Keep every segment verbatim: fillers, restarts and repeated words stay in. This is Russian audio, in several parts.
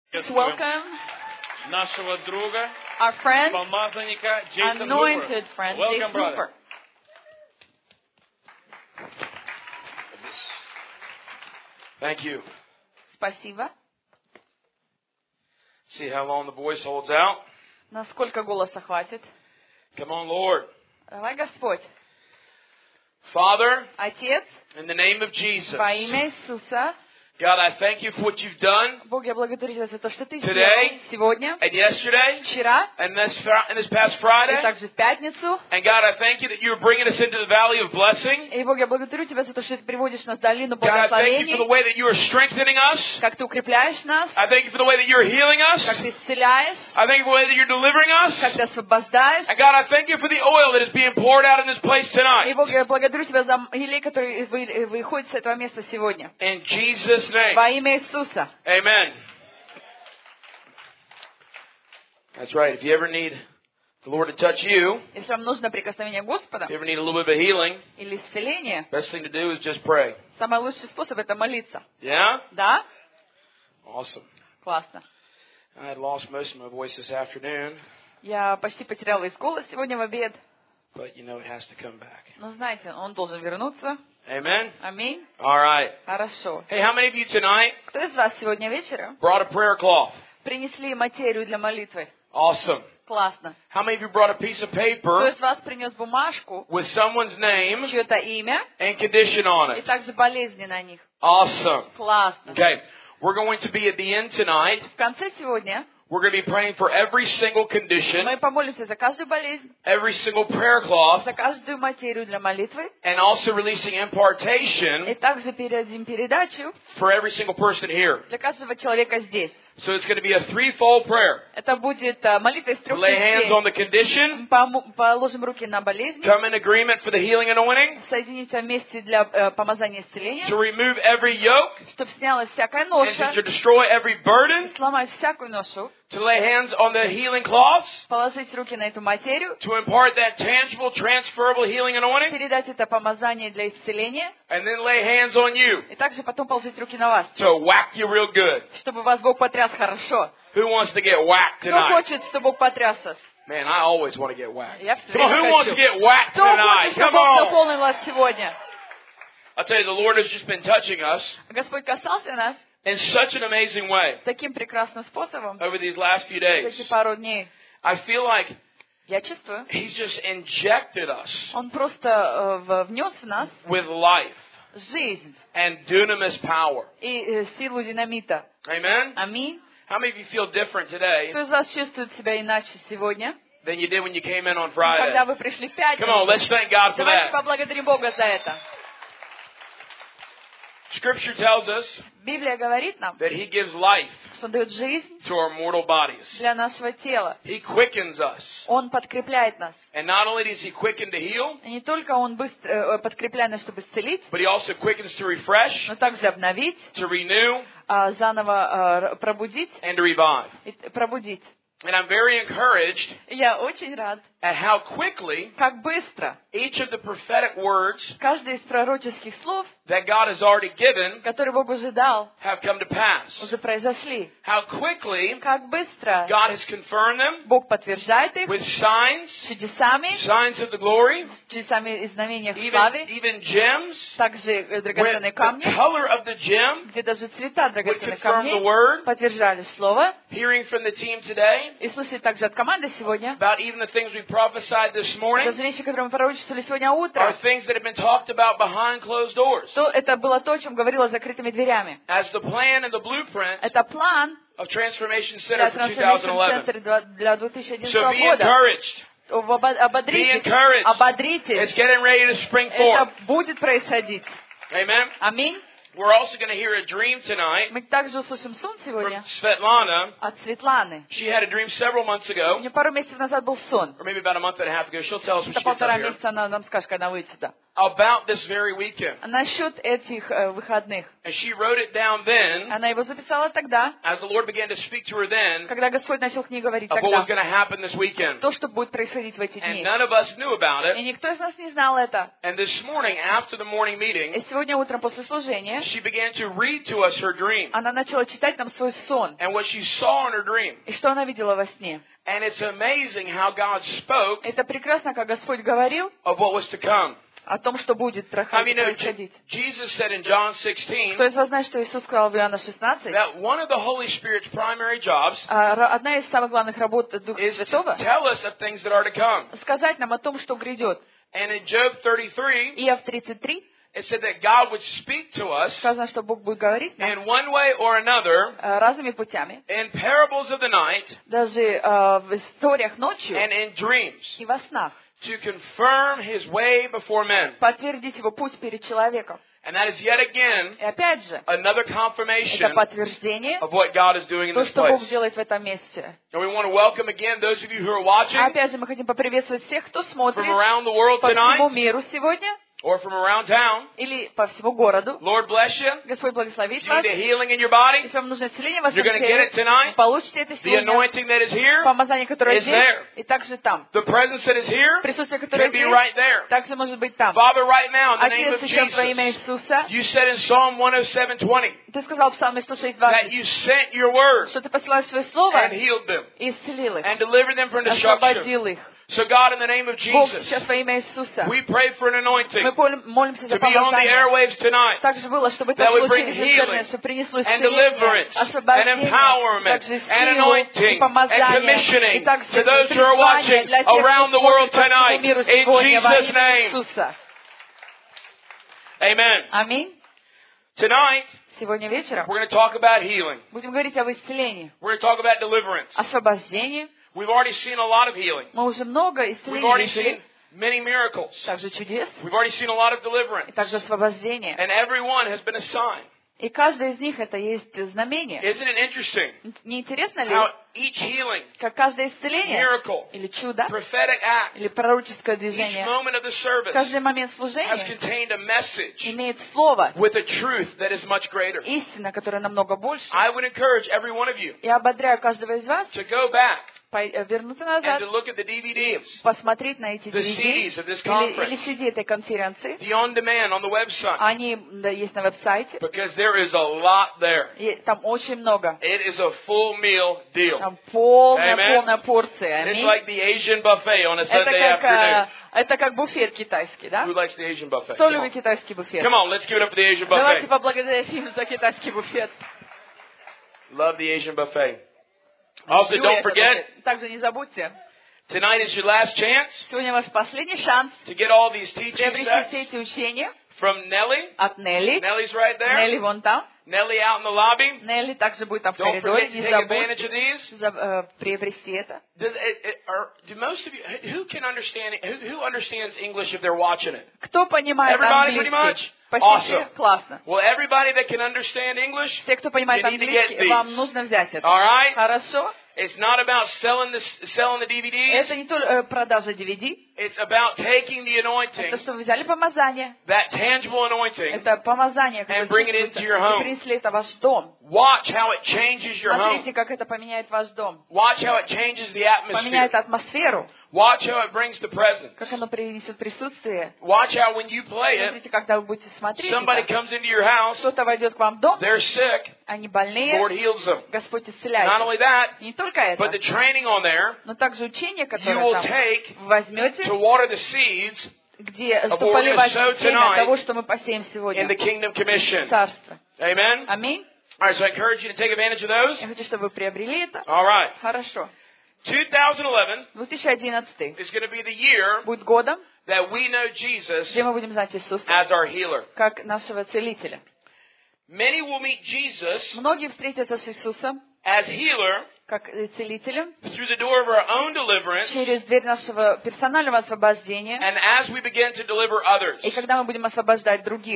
Welcome нашего друга, our friend, помазанника Джейсон anointed Hooper. friend, Welcome, Jason brother. Hooper. Thank you. Спасибо. See how long the voice holds out? Насколько голоса хватит? Come on, Lord. Давай, Господь. Father, Отец, in the name of Jesus, во имя Иисуса, God, I thank you for what you've done Бог, я благодарю Тебя за то, что Ты Today, сделал сегодня, and yesterday, вчера, and this, and this past и Friday. также в пятницу. And God, I thank you that you are bringing us into the valley of blessing. И, Бог, я благодарю Тебя за то, что Ты приводишь нас в долину God, I thank you for the благословений, way that you are strengthening us. как Ты укрепляешь нас, I thank you for the way that you're healing us. как Ты исцеляешь, I thank you for the way that you're delivering us. как Ты освобождаешь. And God, I thank you for the oil that is being poured out in this place И, tonight. Бог, я благодарю Тебя за елей, который вы- выходит с этого места сегодня. In Jesus' name. Во имя Иисуса. Amen. That's right. If you ever need the Lord to touch you, Если вам нужно прикосновение Господа if you ever need a little bit of healing, или исцеление, best thing to do is just pray. самый лучший способ — это молиться. Yeah? Да? Awesome. Классно. I had lost most of my voice this afternoon, Я почти потеряла весь голос сегодня в обед. but you know it has to come back. Но знаете, он должен вернуться. Amen? Аминь. All right. Хорошо. Hey, how many of you tonight Кто из вас сегодня вечером brought a prayer cloth? принесли материю для молитвы? Awesome. Классно. How many of you brought a piece of Кто paper из вас принес бумажку, with someone's name чье-то имя and condition on и it? также болезни на них? Awesome. Классно. Okay. We're going to be at the end tonight. В конце сегодня We're going to be praying for every single condition, мы помолимся за каждую болезнь, every single prayer cloth, за каждую материю для молитвы, and also releasing и impartation также передадим передачу for every single person here. для каждого человека здесь. So it's going to be a threefold prayer. Это будет а, молитва из трех Lay hands on частей. the condition, Помо- Положим руки на болезнь, come in agreement for the healing anointing, соединимся вместе для э, помазания исцеления, to remove every yoke, чтобы снялась всякая and ноша, to destroy every burden, сломать всякую ношу, to lay hands on the healing cloths, положить руки на эту материю, to impart that tangible, transferable healing anointing, передать это помазание для исцеления, and then lay hands on you и также потом положить руки на вас, to whack you real good. чтобы вас Бог потряс хорошо. Who wants to get whacked Кто tonight? хочет, чтобы Бог потряс вас? Man, I always want to get whacked. Я все Come on, who время wants to хочу. get whacked Кто хочет, tonight? чтобы Come Бог on. наполнил вас сегодня? I'll tell you, the Lord has just been touching us Господь касался нас in such an amazing way таким прекрасным способом over these last few эти days. пару дней. I feel like Я чувствую, He's just injected us Он просто э, в- внес в нас with life жизнь and dunamis power. и э, силу динамита. Amen? Аминь. How many of you feel different today Кто из вас чувствует себя иначе сегодня, than you did when you came in on когда Friday? вы пришли в Come on, пятницу? let's thank God for Давайте that. поблагодарим Бога за это. Scripture tells us Библия говорит нам, that He gives life что Он дает жизнь to our mortal bodies. для нашего тела. He quickens us. Он подкрепляет нас. And not only does He quicken to heal, И не только Он быстро, э, подкрепляет нас, чтобы исцелить, but He also quickens to refresh, но также обновить, to renew, а, заново э, пробудить. and to revive. И пробудить. And I'm very encouraged И я очень рад, at how quickly как быстро each of the prophetic words каждый из пророческих слов, that God has already given которые Бог уже дал, have come to pass. уже произошли. How quickly Как быстро God has confirmed them Бог подтверждает их with signs, чудесами, signs of the glory, чудесами и знамениями в even, славе, even gems, также э, where драгоценные the камни, color of the gem где даже цвета would драгоценных confirm the камней word. подтверждали слово. Hearing from the team today И слышали также от команды сегодня, about even the things we prophesied this morning даже вещи, которые мы пророчествовали сегодня are утром, things that have been talked about behind closed doors. то это было то, о чем говорила за закрытыми дверями. As the plan and the blueprint Это план of Transformation для Center for twenty eleven. трансформационного центра для две тысячи So одиннадцатого be года. encouraged. Обо- Be Ободритесь, encouraged. It's ободритесь. getting ready to spring forth. Это будет происходить. Amen. Аминь. We're also going to hear a dream tonight Мы также услышим сон from сегодня Svetlana. от Светланы. She had a dream several months У ago, нее пару месяцев назад был сон. or maybe about a month and a half ago. She'll tell us when Это she gets up полтора here. месяца она нам скажет, когда она выйдет сюда. about this very weekend. насчет этих э, выходных. And she wrote it down then, Она его записала тогда, as the Lord began to speak to her then, когда Господь начал к ней говорить of what was тогда, going to happen this weekend. то, что будет происходить в эти And дни. none of us knew about И it. никто из нас не знал это. And this morning, after the morning И meeting, сегодня утром после служения she began to read to us her dream она начала читать нам свой сон. and what she saw in her dream. И что она видела во сне. And it's amazing how God spoke Это прекрасно, как Господь говорил of what was to come. о том, что будет I mean, происходить. Jesus said in John sixteen Кто из вас знает, что Иисус сказал в Иоанна шестнадцать? that one of the Holy Spirit's primary jobs Одна из самых главных работ Духа is to Святого tell us of things that are to come. — сказать нам о том, что грядет. And in Job thirty-three, Иов тридцать три it said that God would speak to us сказано, что Бог будет говорить нам in one way or another разными путями, in parables of the night даже э, в историях ночью and in dreams и во снах, to confirm His way before men. подтвердить его путь перед человеком. And that is yet again И опять же, another это confirmation подтверждение of what God is doing in то, this что Бог place. делает в этом месте. And we want to welcome again those of you who are watching А опять же, мы хотим поприветствовать всех, кто смотрит from around the world по всему tonight миру сегодня or from around town. или по всему городу. Lord bless you. Господь благословит If you вас. need a healing in your body, Если вам нужно исцеление в вашем you're going to get it теле, tonight. вы получите это The сегодня. anointing that is here, Помазание, которое is здесь, there. и также там. the presence that is here, Присутствие, которое can be здесь, right there. также может быть там. Father, right now, in the name Отец, of сейчас во имя Jesus, Иисуса, you said in Psalm one oh seven twenty ты сказал в Псалме сто шесть that двадцать, you sent your word что ты посылаешь свое слово and healed them и исцелил их, and delivered them from destruction. освободил их. So God, in the name of Бог, Jesus, сейчас во имя Иисуса, we pray for an anointing мы пол- молимся за to be on the помазание. airwaves tonight. Также было, чтобы это That would шло bring через healing интернет, чтобы принесло and исцеление, deliverance and освобождение, empowerment также and силу и anointing and помазание, и commissioning также to those who are призвание watching для тех, кто around the world смотрит по всему tonight. миру In сегодня во Jesus' имя name. Иисуса. Amen. Аминь. Tonight, Сегодня вечером we're going to talk about healing. будем говорить об исцелении, We're going to talk about deliverance. освобождении. We've already seen a lot of healing. Мы уже много We've исцелений already seen видели, many miracles. также чудес, We've already seen a lot of и deliverance. также освобождение. And every one has been a sign. И каждое из них это есть знамение. Isn't it interesting Не интересно ли, how each healing, как каждое исцеление miracle, или чудо, prophetic act, или пророческое each движение, moment of the service каждый момент has служения contained a message имеет слово, with a truth that is much greater. истина, которая намного больше. I would encourage every one of you Я ободряю каждого из вас to go back пой- вернуться and назад, to look at the D V Ds, посмотреть на эти the ди ви C ди Ds of this или, или conference, си ди этой конференции. the on-demand on the website, Они да, есть на веб-сайте. because there is a lot there. И там очень много. It is a full meal deal. Там полная, Amen. полная порция. It's Аминь. like the Asian buffet on a Это Sunday как, afternoon. э, это как буфет китайский, да? Who likes the Asian buffet? Кто Come любит on. китайский буфет? Come on, let's give it up for the Asian Давайте buffet. поблагодарим за китайский буфет. Love the Asian buffet. Also, Люблю don't этот forget, буфет. Также не забудьте, tonight is your last chance сегодня ваш последний шанс to get all these teaching приобрести все sets эти учения from Nellie. от Нелли. Nellie's right there. Нелли вон там. Nellie out in the lobby. Нелли также будет там в Don't коридоре. forget to Не take забудь advantage of these. за- э, приобрести это. Does it, it, are, do most of you, who can understand it? Who, who understands English if they're watching it? Кто понимает Everybody pretty английский? much? Почти Awesome. все? Классно. Well, everybody that can understand English, Те, кто понимает you need to get английский, these. вам нужно взять это. All right? Хорошо? It's not about selling the selling the D V Ds. Это не только э, продажа ди ви ди. It's about taking the anointing, Это что вы взяли помазание. that tangible anointing. Это помазание, которое And bring it чувствуется, into your home. и принесли это в ваш дом. Watch how it changes your home. Смотрите, как это поменяет ваш дом. Watch how it changes the atmosphere. Поменяет атмосферу. Watch how it brings the presence. Как оно принесет присутствие. Watch how when you play it, Смотрите, когда вы будете смотреть, somebody это, comes into your house, кто-то войдет к вам в дом, they're sick, они больные, Lord heals them. Господь Not исцеляет. only that, И не только but the это, training on there, но также учение, you которое will там take вы возьмете, to water the seeds где, what что we're поливать gonna sow семя tonight того, что мы посеем in сегодня. the Kingdom Commission. Царство. Amen? Аминь. All right, so I encourage you to take advantage of those. Я хочу, чтобы вы приобрели это. All right. Хорошо. twenty eleven две тысячи одиннадцатый is going to be the year будет годом, that we know Jesus где мы будем знать Иисуса as our healer. как нашего целителя. Many will meet Jesus Многие встретятся с Иисусом as healer как целителем through the door of our own deliverance через дверь нашего персонального освобождения. and as we begin to deliver others. И когда мы будем освобождать других.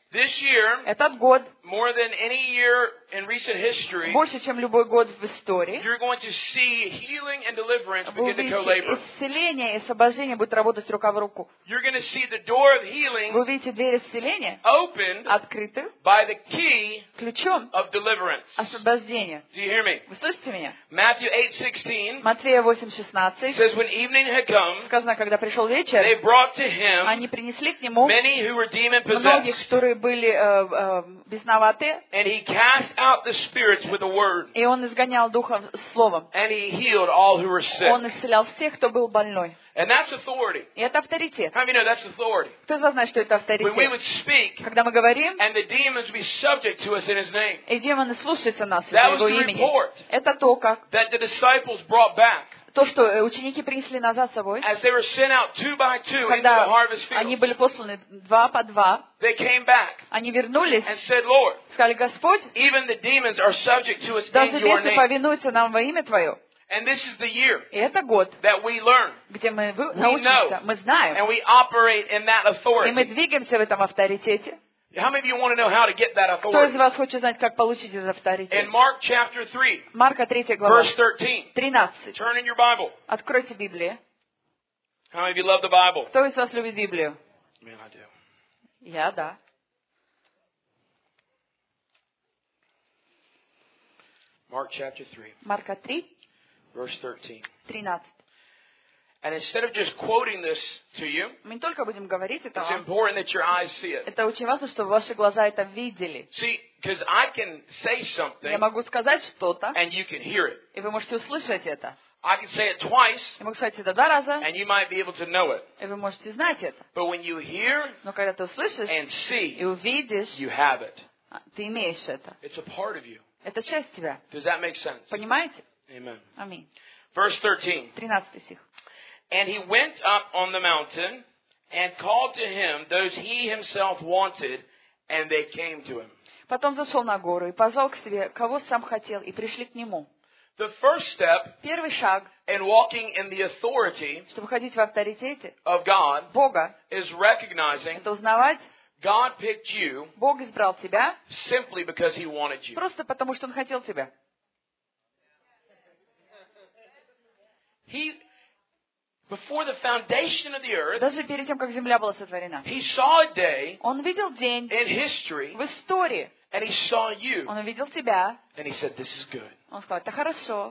This year, Этот год, more than any year in recent history, больше, чем любой год в истории, you're going to see healing and deliverance вы begin to увидите co-labor. исцеление и освобождение будет работать рука в руку. You're going to see the door of Вы healing увидите двери исцеления opened открыты by the key ключом of deliverance. освобождения. Do you hear me? Вы слышите меня? Matthew eight sixteen Матфея восемь шестнадцать says, when evening had come, сказано, когда пришел they вечер, brought to him они принесли к нему many who were demon многих, possessed, которые были э, э, бесноваты, and he cast out the spirits with a word, и он изгонял духов словом. and he healed all who were Он sick. исцелял всех, кто был больной. And that's authority. И это авторитет. How many know that's authority? Кто из вас знает, что это When we would авторитет? speak, Когда мы говорим, and the demons would be subject to us in his name. и демоны слушаются нас из That was его the имени. report Это то, как that the disciples brought back то, что э, ученики принесли назад с собой, as they were sent out two by two into the когда harvest они были fields. посланы два по два, They came back они вернулись, and said, Lord, сказали: Господь, even the demons are subject to us даже in your бесы name. повинуются нам во имя Твое. And this is the year И это год, that we learn, где мы вы- We научимся, know. мы знаем, and we operate in that и мы authority. двигаемся в этом авторитете. How many of you want to know how to get that Кто из authority? вас хочет знать, как получить этот In авторитет? Mark chapter three, Марка третья глава, verse thirteen. тринадцать. Turn in your Bible. Откройте Библию. How many of you love the Bible? Кто из вас любит Библию? Man, I do. Я, да. Mark chapter three, Марка три, verse thirteen. тринадцать. And instead of just quoting this to you, Мы не только будем говорить это it's вам. important that your eyes see it. Это очень важно, чтобы ваши глаза это видели. See, because I can say Я something могу сказать что-то, and you can hear it. и вы можете услышать это. I can say it twice Я могу сказать это два раза, and you might be able to know it. и вы можете знать это. But when you hear Но когда ты услышишь and и see, увидишь, you have it. ты имеешь это. It's a part of you. Это часть тебя. Does that make sense? Понимаете? Amen. Аминь. Verse thirteen. тринадцатый стих. And he went up on the mountain and called to him those he himself wanted, and they came to him. Потом зашел на гору и позвал к себе, кого сам хотел, и пришли к нему. The first step Первый шаг, in walking in the authority чтобы ходить в авторитете of God Бога, is recognizing это узнавать, God picked you Бог избрал тебя simply because he wanted you. просто потому, что Он хотел тебя. He, before the foundation of the earth, Даже перед тем, как земля была сотворена. he saw a day Он видел день in history, в истории. and he saw you, Он увидел тебя. and he said, this is good. Он сказал: это хорошо.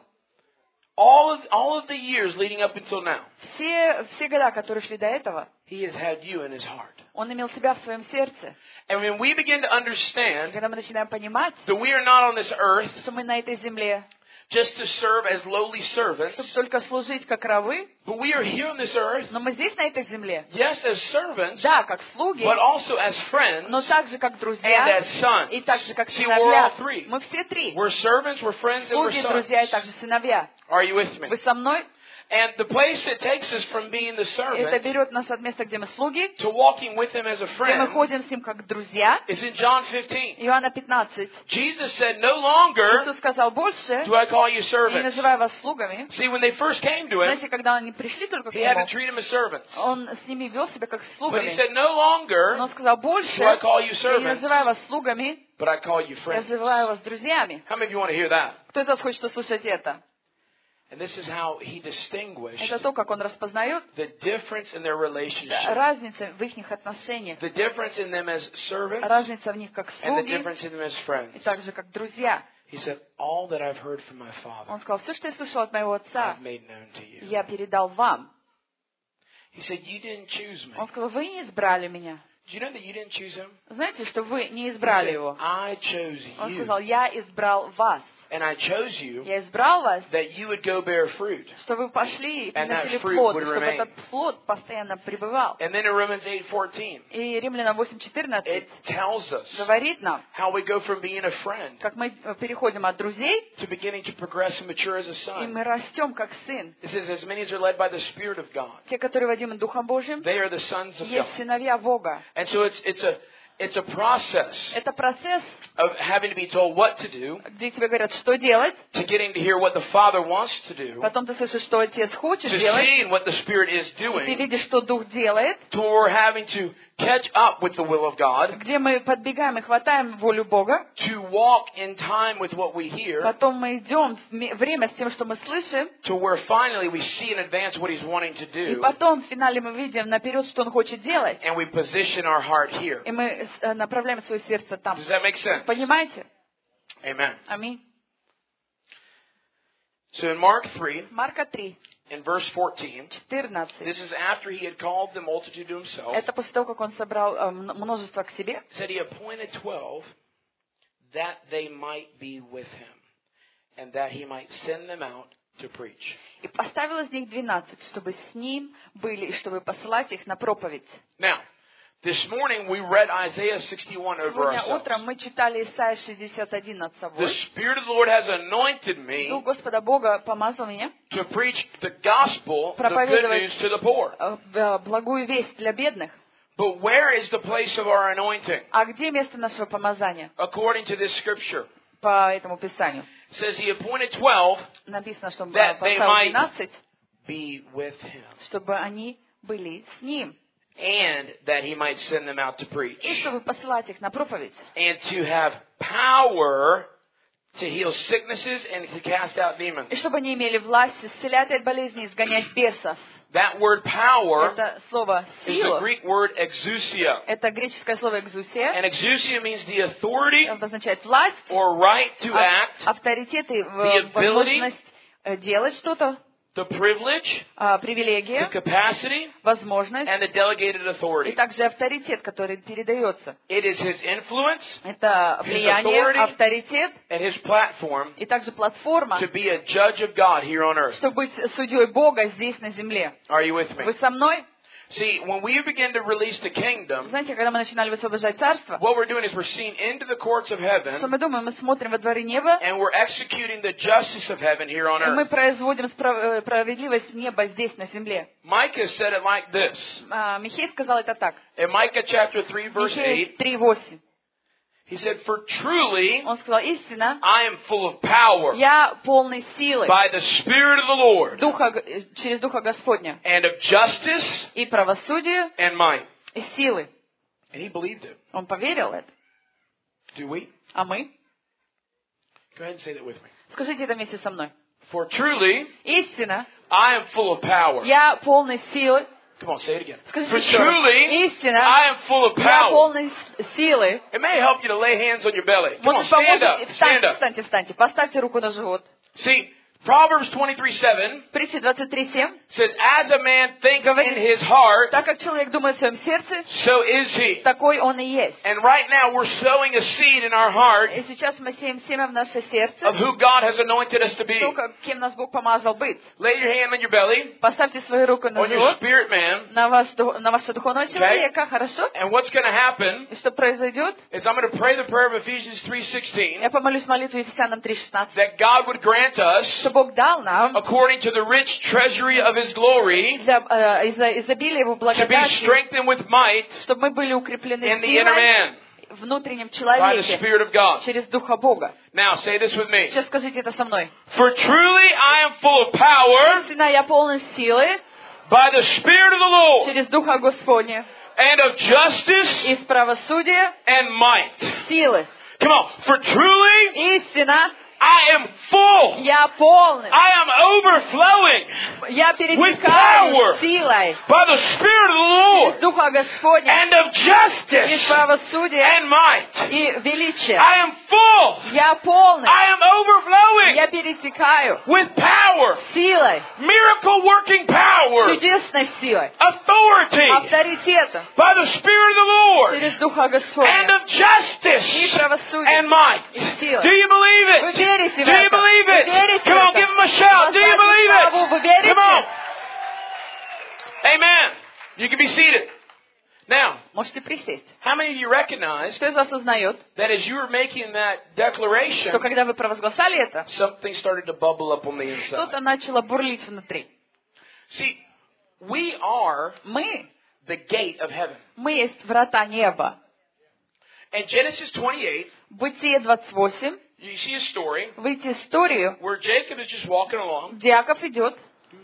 All of, all of the years leading up until now, Все, все года, которые шли до этого, he has had you in his heart. Он имел тебя в своем сердце. And when we begin to И understand когда мы начинаем понимать, that we are not on this earth что мы на этой земле, just to serve as lowly servants, чтобы только служить как рабы, but we are here on this earth, но мы здесь, на этой земле, yes, as servants, да, как слуги, but also as friends но также как and друзья, as sons. и также как See, we're all сыновья. three. Мы все три. We're servants, we're friends, and we're Слуги, друзья и также sons. сыновья. Are you with me? Вы со мной? And the place that takes us from being the Это servant берет нас от места, где мы слуги, to walking with him as a где мы friend ходим с ним как друзья. is in John fifteen. Иоанна пятнадцать. Jesus said, no longer Иисус сказал: больше do I call you не servants. называю вас слугами. See, when they first came to him, Знаете, когда они пришли только к he had to нему, treat them as servants. он с ними вел себя как с But he слугами. said, no Но longer он сказал: больше do I call you я не называю servants, вас слугами, but I call you я friends. называю вас друзьями. How many of you want to hear that? Кто из вас хочет услышать это? And this is how he distinguished Это то, как он распознает the difference in their relationship, разницу в их отношениях, the difference in them as servants, разница в них как and the слуги difference in them as и friends. так же как друзья. He said, all that I've heard from my Father, Он сказал: все, что я слышал от моего отца, I've made known to you. я передал вам. He said, you didn't choose me. Он сказал: вы не избрали меня. Do you know that you didn't choose him? Знаете, что вы не He избрали said, его? I chose Он you. сказал: я избрал вас. And I chose you Я избрал вас, that you would go bear fruit. что вы пошли и And that приносили fruit плод, would чтобы remain. этот плод постоянно пребывал. And then in Romans eight fourteen, И Римлянам восемь четырнадцать it tells us говорит нам, how we go from being a friend как мы переходим от друзей, to beginning to progress and mature as a и son. мы растем как сын. It says, as many as are led by the Spirit of God, Те, которые водимы Духом Божьим, they are the sons of есть God. сыновья Бога. And so it's, it's a, It's a process Это процесс, of having to be told what to do, где тебе говорят, что делать, to getting to hear what the Father wants to do, потом ты слышишь, что Отец хочет to делать, seeing what the Spirit is ты doing, видишь, что Дух делает, to where we're having to catch up with the will of God, где мы подбегаем и хватаем волю Бога, to walk in time with what we hear, потом мы идем в время с тем, что мы слышим, to where finally we see in advance what He's wanting to и do, потом в финале мы видим наперед, что Он хочет делать, and we position our heart here. и мы э, направляем свое сердце там. Does that make sense? Понимаете? Amen. Аминь. So in Mark three, Марка три, in verse fourteen, четырнадцать. this is after He had called the multitude to Himself, Это после того, как Он собрал э, множество к себе. said He appointed twelve that they might be with Him, and that He might send them out to preach. И поставил из них двенадцать, чтобы с Ним были, и чтобы посылать их на проповедь. Now, this morning we read Isaiah sixty-one over Сегодня ourselves. утром мы читали Исайя шестьдесят один над The собой. Spirit of the Lord has anointed me Дух Господа Бога помазал меня to preach the gospel, the good проповедовать news to the poor. э, э, благую весть для бедных. But where is the place of our anointing? А где место нашего помазания? According to this scripture, По этому Писанию. it says He appointed twelve Написано, что Он That they поставил might- двенадцать, be with Him, чтобы они были с Ним. and that He might send them out to preach, И чтобы посылать их на проповедь. and to have power to heal sicknesses and to cast out demons. И чтобы они имели власть исцелять от болезней, изгонять бесов. That word power Это слово is the «сила». Greek word exousia. Это греческое слово «экзусия». And exousia means the authority Обозначает власть, or right to ав- act, авторитет и the в- ability, возможность э, делать что-то, the privilege, а, the привилегия, capacity, возможность and the delegated и authority. также авторитет, который передается. It is His influence Это влияние, authority. авторитет and His platform и также платформа, to be a judge of God here on earth. чтобы быть судьей Бога здесь на земле. Are you with me? Вы со мной? See, when we begin to release the kingdom, Знаете, когда мы начинали высвобождать царство, what we're doing is we're seeing into the courts of что heaven, мы думаем? Мы смотрим во дворе неба, and we're executing the justice of heaven here on и мы earth. производим справ- э, справедливость неба здесь, на земле. Micah said it like this. А, Михей сказал это так. In Micah chapter three, verse Михей eight, три восемь. he said, For truly Он сказал, истина, I am full of power я полный силы by the Spirit of the Lord, Духа, э, через Духа Господня and of justice и правосудия, and might. и силы. And he believed it. Он поверил в это. Do we? А мы? Go ahead and say that with me. Скажите это вместе со мной. For truly Истина, I am full of power. я полный силы. Come on, say it again. Скажите For еще раз. truly Истина, I am full of я power. полный с- силы. It may help you to lay hands on your belly. Come on, Может, stand поможет? up. Stand Встаньте, up. встаньте, встаньте. Поставьте руку на живот. See, Proverbs twenty-three seven Притча двадцать три семь. says, As a man thinks Говорит, in his heart, так как человек думает в своем сердце, so is he. такой он и есть. And right now we're sowing a seed in our heart И сейчас мы сеем семя в наше сердце, of who God has anointed us to be. то, как- кем нас Бог помазал быть. Lay your hand on your belly, Поставьте свою руку на on your живот, spirit man, на, ваш, ду- на вашего духовного человека, хорошо? and what's going to happen И что произойдет? is I'm going to pray the prayer of Ephesians three sixteen, Я помолюсь молитву Ефесянам три шестнадцать, that God would grant us, что Бог дал нам according to the rich treasury of His glory, для э, изо- изобилия Его to be благодати, strengthened with might чтобы мы были укреплены in the inner силой man в внутреннем by the человеке Spirit of God. через Духа Бога. Now say this with me. Сейчас скажите это со мной. For truly I am full of power Истинно я полон силы by the Spirit of the Lord, через Духа Господня, and of justice из правосудия, and might. силы. Come on. For truly Истинно I am full. я полный. I am overflowing Я power. перетекаю силой by the Spirit of the Lord, из Духа Господня, and of из justice правосудия and might. и величия. I am full. Я полный. I am overflowing Я перетекаю with power, силой, miracle working power, чудесной силой, authority авторитетом by the Spirit of the Lord, через Духа and Господня of justice и правосудия and might. и силой. Do you believe Вы it? верите в Do you это? believe Вы it? верите Come в on, это? give him a shout. Do you Воздайте believe славу. it? Вы верите? Come on. Amen. You can be seated. Now, Можете присесть. how many of you recognize Кто из вас узнает, that as you were making that declaration, что когда вы провозглашали это, something started to bubble up on the inside? что-то начало бурлить внутри? See, we are Мы, the gate of heaven. мы есть врата неба. And Genesis twenty-eight, Бытие двадцать восемь, you see a story вы видите историю, where Jacob is just walking along, где Иаков идет,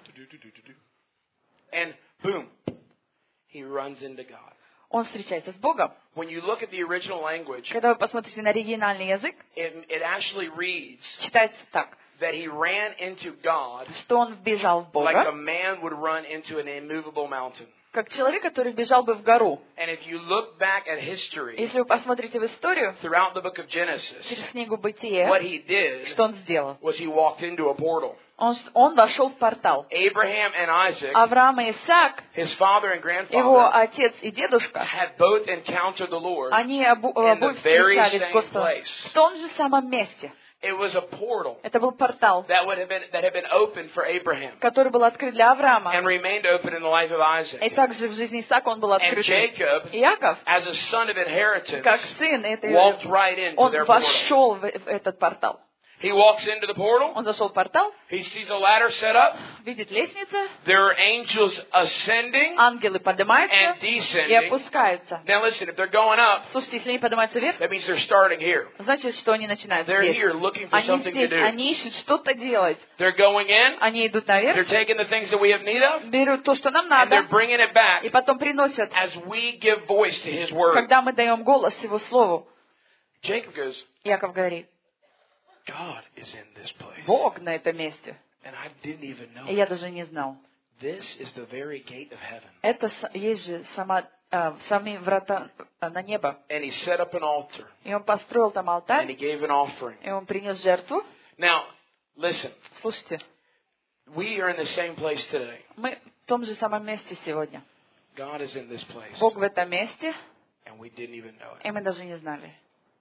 and boom, he runs into God. он встречается с Богом. When you look at the original language, Когда вы посмотрите на оригинальный язык, it, it actually reads читается так, that he ran into God что он вбежал в like a Бога, man would run into an immovable mountain. как человек, который бежал бы в гору. And if you look back at history, Если вы посмотрите в историю, throughout the book of Genesis, через книгу what Бытие, he did что он сделал? was he walked into a portal. Он, он вошел в портал. Abraham and Isaac, Авраам и Исаак, his father and его grandfather, отец и дедушка, had both encountered the Lord. они обу- in the обоих very встречались с same Господом place. в том же самом месте. It was a portal Это был портал, that would have been that had been opened for Abraham который был открыт для Авраама. and remained open in the life of И Isaac. также в жизни Исаака он был And открыт. Jacob, И Иаков, as a son of inheritance, как сын, это, walked right into он their portal. вошел в, в этот портал. He walks into the portal. Он зашел в портал, He sees a ladder set up. видит лестницу, There are angels ascending ангелы and поднимаются и descending. опускаются. Now listen, if they're going up, Слушайте, если они поднимаются вверх, that means they're starting here. значит, что они начинают They're здесь. here looking for Они something to здесь, do. они ищут что-то делать. They're going in. Они идут They're наверх, taking the things that we have need of, берут то, что нам and they're надо, bringing it back и потом приносят, as we give voice to His word. когда мы даем голос Его Слову. Jacob goes, Иаков говорит, God is in this place. Бог на этом месте. And I didn't even know. И я даже не знал. This is the very gate of heaven. Это с- есть же сама, а, сами врата а, на небо. And he set up an altar. И он построил там And he алтарь, gave an offering. и он принес жертву. Now, listen. Слушайте, We are in the same place today. мы в том же самом месте сегодня. God is in this place. Бог в этом месте, And we didn't even know и it. мы даже не знали.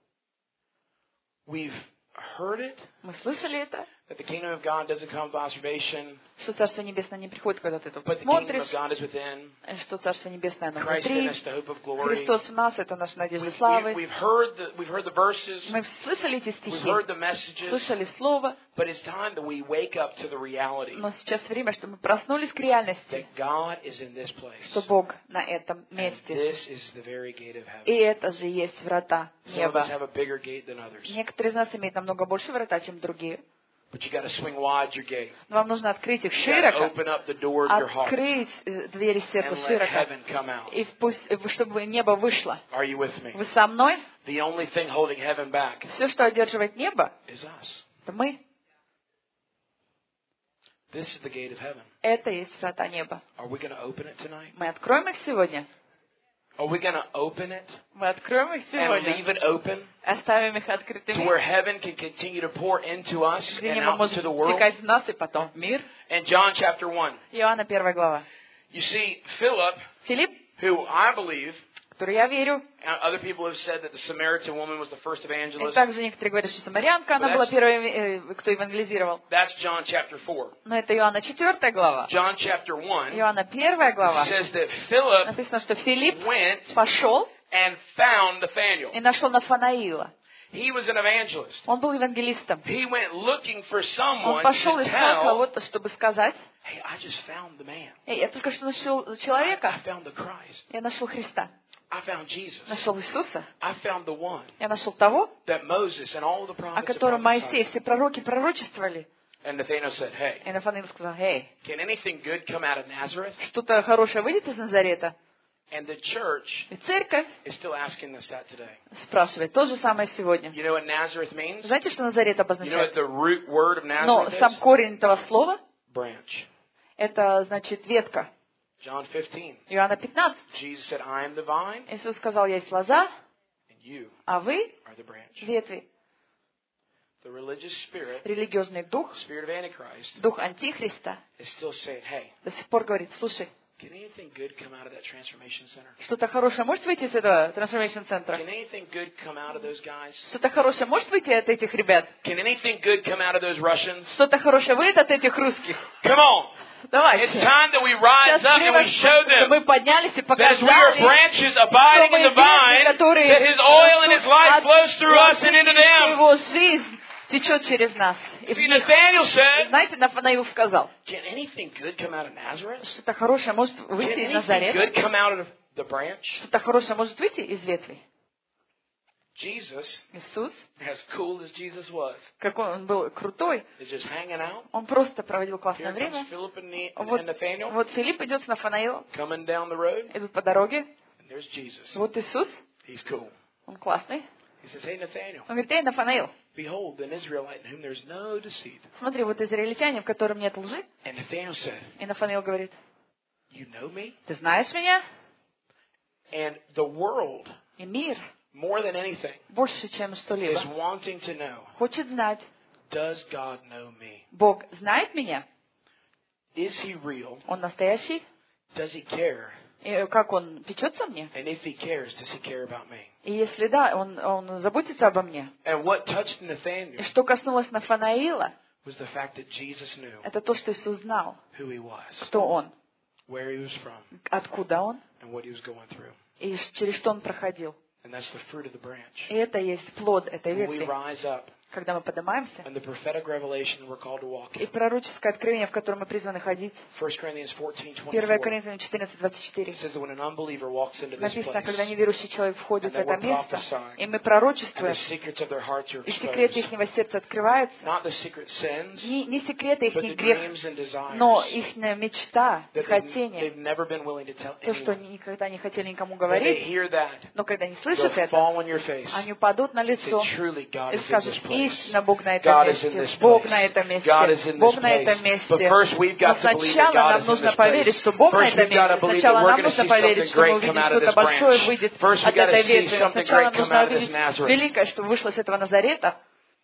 We've heard it, Мы слышали это, that the kingdom of God doesn't come by observation, что Царство Небесное не приходит, когда ты только but the kingdom смотришь, of God is within. что Царство Небесное оно Christ in внутри, us, the hope of glory. Христос в нас, это наша надежда We've, славы. we've heard the, we've heard the verses, Мы слышали эти we've стихи, heard the messages, слышали Слово, but it's time that we wake up to the reality но сейчас время, что мы проснулись к реальности, that God is in this place. что Бог на этом And месте. this is the very gate of И heaven. это же есть врата Some of us неба. have a bigger gate than others, Некоторые из нас имеют намного больше врата, чем другие. but you got to swing wide your gate. Но вам нужно открыть их You got to широко, open up the door of your heart открыть э, двери сердца and let широко, heaven come out. и впусть, э, чтобы небо вышло. Are you with me? Вы со мной? The only thing holding heaven back Все, что одерживает небо, is us. это мы. This is the gate of heaven. Это и есть врата неба. Are we going to open it tonight? Мы откроем их сегодня. Are we going to open it Мы откроем их and сегодня. leave it open Оставим их to открытыми, where heaven can continue to pour into us где and небо out может into the world? стекать в нас и потом в мир. In John chapter one, Иоанна первая глава. you see Philip, Филипп, who I believe, который я верю, and other people have said that the Samaritan woman was the first и evangelist. также некоторые говорят, что самарянка, она была первой, э, кто евангелизировал. That's John chapter four. Но это Иоанна четвертая глава. John chapter one Иоанна первая глава. says that Philip Написано, что Филипп went пошел and found Nathanael. и нашел Нафанаила. He was an evangelist. Он был евангелистом. He went looking for Он someone пошел to искал tell, кого-то, чтобы сказать, hey, I just found the man. эй, я только что нашел I, человека, I found the Christ. я нашел Христа, I found Jesus. нашел Иисуса, I found the one я нашел того, that Moses and all the о prophets have котором Моисей, prophesied. все пророки пророчествовали. And Nathanael said, hey, И Нафанаил сказал, эй, can anything good come out of Nazareth? что-то хорошее выйдет из Назарета? And the church И церковь is still asking us that today. спрашивает то же самое сегодня. You know what Nazareth means? Знаете, что Назарет You know what обозначает? the root word of Но Nazareth сам is? корень этого слова, Branch. это значит ветка. John fifteen. Иоанна пятнадцать. Jesus said, I am the vine, Иисус сказал, я есть лоза, and you а вы are the branch. ветви. The religious spirit, Религиозный дух, spirit of Antichrist, дух Антихриста, is still saying, hey, до сих пор говорит, слушай, can anything good come out of that transformation center? что-то хорошее может выйти из этого трансформейшн центра? Can anything good come out of those guys? Что-то хорошее может выйти от этих ребят? Can anything good come out of those Russians? Что-то хорошее выйдет от этих русских? Come on. Давайте. It's time that we rise Сейчас up and время, we show что them мы поднялись и that as we are показали, branches что abiding in мы the vine, ветви, которые that His oil and His life от- flows through us and into что them. Его жизнь течет через нас. И в See, них. Nathaniel said, Знаете, Нафанаил сказал, can anything good come out of Nazareth? что-то хорошее может Can выйти из anything Назарета, good come out of the branch? что-то хорошее может выйти из ветви. Jesus, Иисус, as cool as Jesus was, как он, он был крутой, is just hanging out. он просто проводил классное Here comes время. Philip and, Ne- Вот, and Nathaniel вот Филипп идет с Нафанаилом, coming down the road, идут по дороге. and there's Jesus. Вот Иисус, He's cool. он классный. He says, "Hey, Nathaniel, Он говорит: эй, Нафанаил, behold an Israelite in whom there's no deceit." смотри, вот израильтянин, в котором нет лжи. And Nathaniel said, И Нафанаил говорит: "You know me?" ты знаешь меня? And the world, И мир, more than anything, больше, чем is что-либо, wanting to know, хочет знать, does God know me? Бог знает меня? Is he real? Он настоящий? Does he care? И как он печется мне? And if he cares, does he care about me? И если да, он, он заботится обо мне. And what touched И Nathaniel что коснулось Нафанаила, was the fact that Jesus knew это то, что Иисус знал, who he was, кто он, where he was from, откуда он and what he was going through. и через что он проходил. And that's the fruit of the branch. И это есть плод этой When we ветви. rise up, Когда мы поднимаемся, and the prophetic revelation we're called to walk и in. пророческое откровение, в котором мы призваны ходить. First Corinthians fourteen первое twenty-four. Коринфянам четырнадцать двадцать четыре. It says that when an unbeliever walks into this Написано, когда place, неверующий человек входит в and that это we're место, prophesying, и мы and the пророчествуем, secrets of their hearts are и секреты exposed, ихнего сердца открываются, not the secret sins, не, не секреты but the их грех, dreams and desires но их мечта, и that they've, хотение, they've never been willing to tell то, что anyone. они никогда не хотели никому When they говорить, hear that, но когда они слышат they'll это, fall on your face. они упадут на Say, лицо truly, God и is in скажут: this place. истинно Бог на этом God is in месте, this Бог на place. этом месте, God is in Бог this на этом place. месте. But first we've Но got to believe that сначала God нам is in нужно this поверить, place. что Бог на First этом we've got to месте. believe that Сначала we're нам going to нужно see поверить, something что мы great увидим come out of что-то this большое branch. выйдет First we've от got to этой see ветви. something Сначала great come нужно out of this увидеть Nazareth. великое, что вышло с этого Назарета.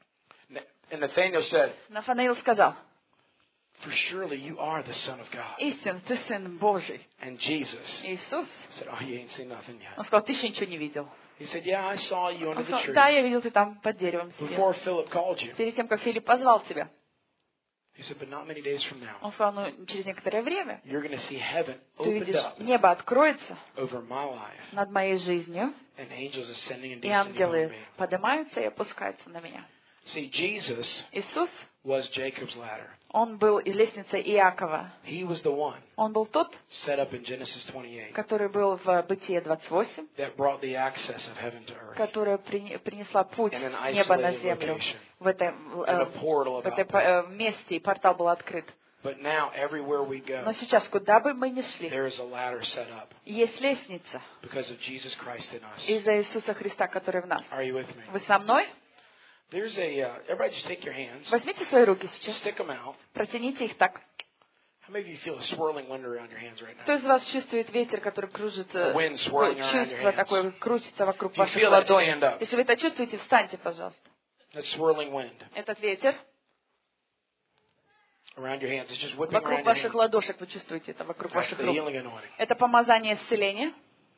And Nathaniel said, Нафанаил сказал: "For surely you are the Son of God." истинно, ты Сын Божий. And Jesus Иисус, said, "Oh, you ain't seen nothing yet." он сказал: ты еще ничего не видел. He said, "Yeah, I saw you under Он the сказал: tree да, я видел, ты там под деревом сидел. before Philip called you." Перед тем, как Филипп позвал тебя. He said, "But not many days from now, Он сказал: ну, через некоторое время you're going to see heaven ты opened видишь, up небо откроется over my life, над моей жизнью, and angels ascending and и descending on ангелы me." поднимаются и опускаются на меня. See, Jesus Иисус, was Jacob's ladder. он был и лестницей Иакова. He was the one Он был тот, set up in Genesis twenty-eight который был в Бытие двадцать восемь, that brought the access of heaven to earth которая при- принесла путь in an неба на isolated землю. location, В этом in э, a portal в about этой that. э, месте, и портал был открыт. But now, everywhere we Но go, сейчас, куда бы мы ни шли, there is a ladder set up есть лестница because of Jesus Christ in us. из-за Иисуса Христа, который в нас. Are you with me? Вы со мной? There's a, uh, everybody just take your hands, Возьмите свои руки сейчас, stick them out. протяните их так. How many of you feel a swirling wind around your hands right Кто now? из вас чувствует ветер, который кружится, A wind swirling around your чувство hands. такое крутится вокруг If you ваших feel that, ладоней? stand up. Если вы это чувствуете, встаньте, пожалуйста. That swirling wind Этот ветер around your hands. It's just whipping вокруг around your ваших hands. ладошек, вы чувствуете это, вокруг That's ваших the рук. healing anointing. Это помазание исцеления.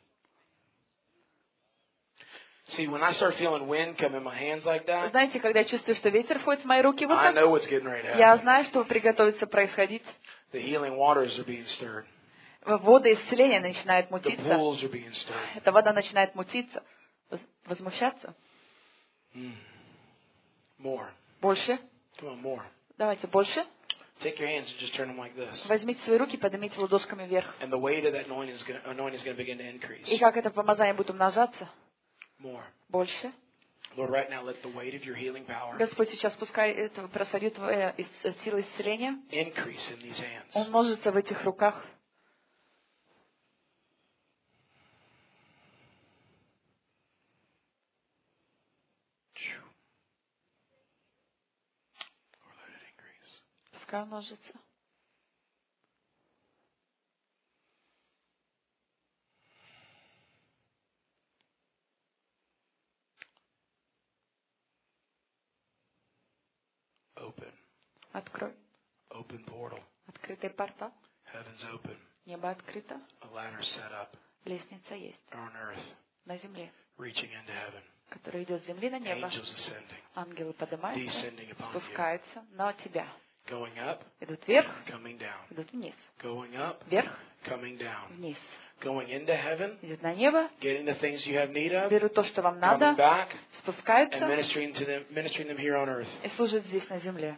See, when I start feeling wind come in my hands like that, Знаете, когда я чувствую, что ветер входит в мои руки, вот I так, know what's getting ready to я happen. знаю, что приготовится происходить. The healing waters are being stirred. Воды исцеления начинают The мутиться. pools are being stirred. Эта вода начинает мутиться, воз- возмущаться. Mm. More. Больше. Come on, more. Давайте больше. Take your hands and just turn them like this. Возьмите свои руки, поднимите ладошками вверх. And the weight of that anointing is going to begin to increase. И как это помазание будет умножаться? More. Больше. Lord, right now, let the weight of your healing power Господь, сейчас пускай это просадит твоя ис- сила исцеления. increase in these hands. Умножится в этих руках. Lord, let it increase. Пускай умножится. Open. Открой. Open portal. Открытый портал. Heaven's open. Небо открыто. A ladder set up Лестница есть on earth, на земле, reaching into heaven. которая идет с земли на небо. Angels ascending, Ангелы поднимаются, descending upon you. спускаются на тебя. Going up, Идут вверх, coming down. идут вниз. Going up, Вверх, coming down. вниз. Going into heaven, Идут на небо, getting the things you have need of, берут то, что вам coming надо, back, and спускаются ministering to them, ministering them here on earth. и служат здесь на земле.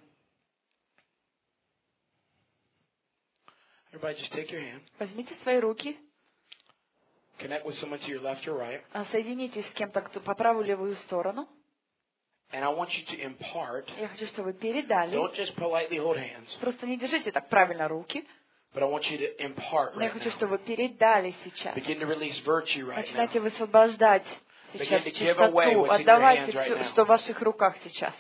Everybody just take your hand. Возьмите свои руки Connect with someone to your left or right. А, Соединитесь с кем-то кто по правую левую сторону. And I want you to impart. Я хочу, чтобы вы передали. Don't just politely hold hands, Просто не держите так правильно руки. but I want you to impart Но я right хочу, now. чтобы вы передали сейчас. Begin to release virtue right now. Начинайте высвобождать сейчас Begin to give away чистоту. what's in your Отдавайте hands right все, now. что в ваших руках сейчас.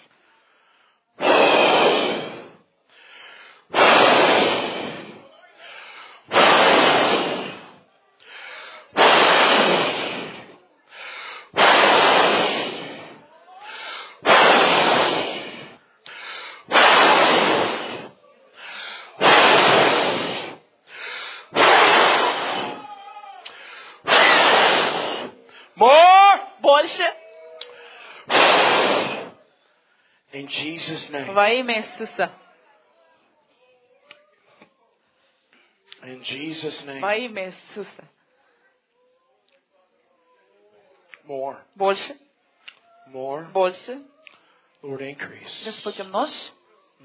More! Больше In Jesus' name. во имя Иисуса. In Jesus' name. Во имя Иисуса. More. Больше, More. больше. Lord, increase. Господь, умножь.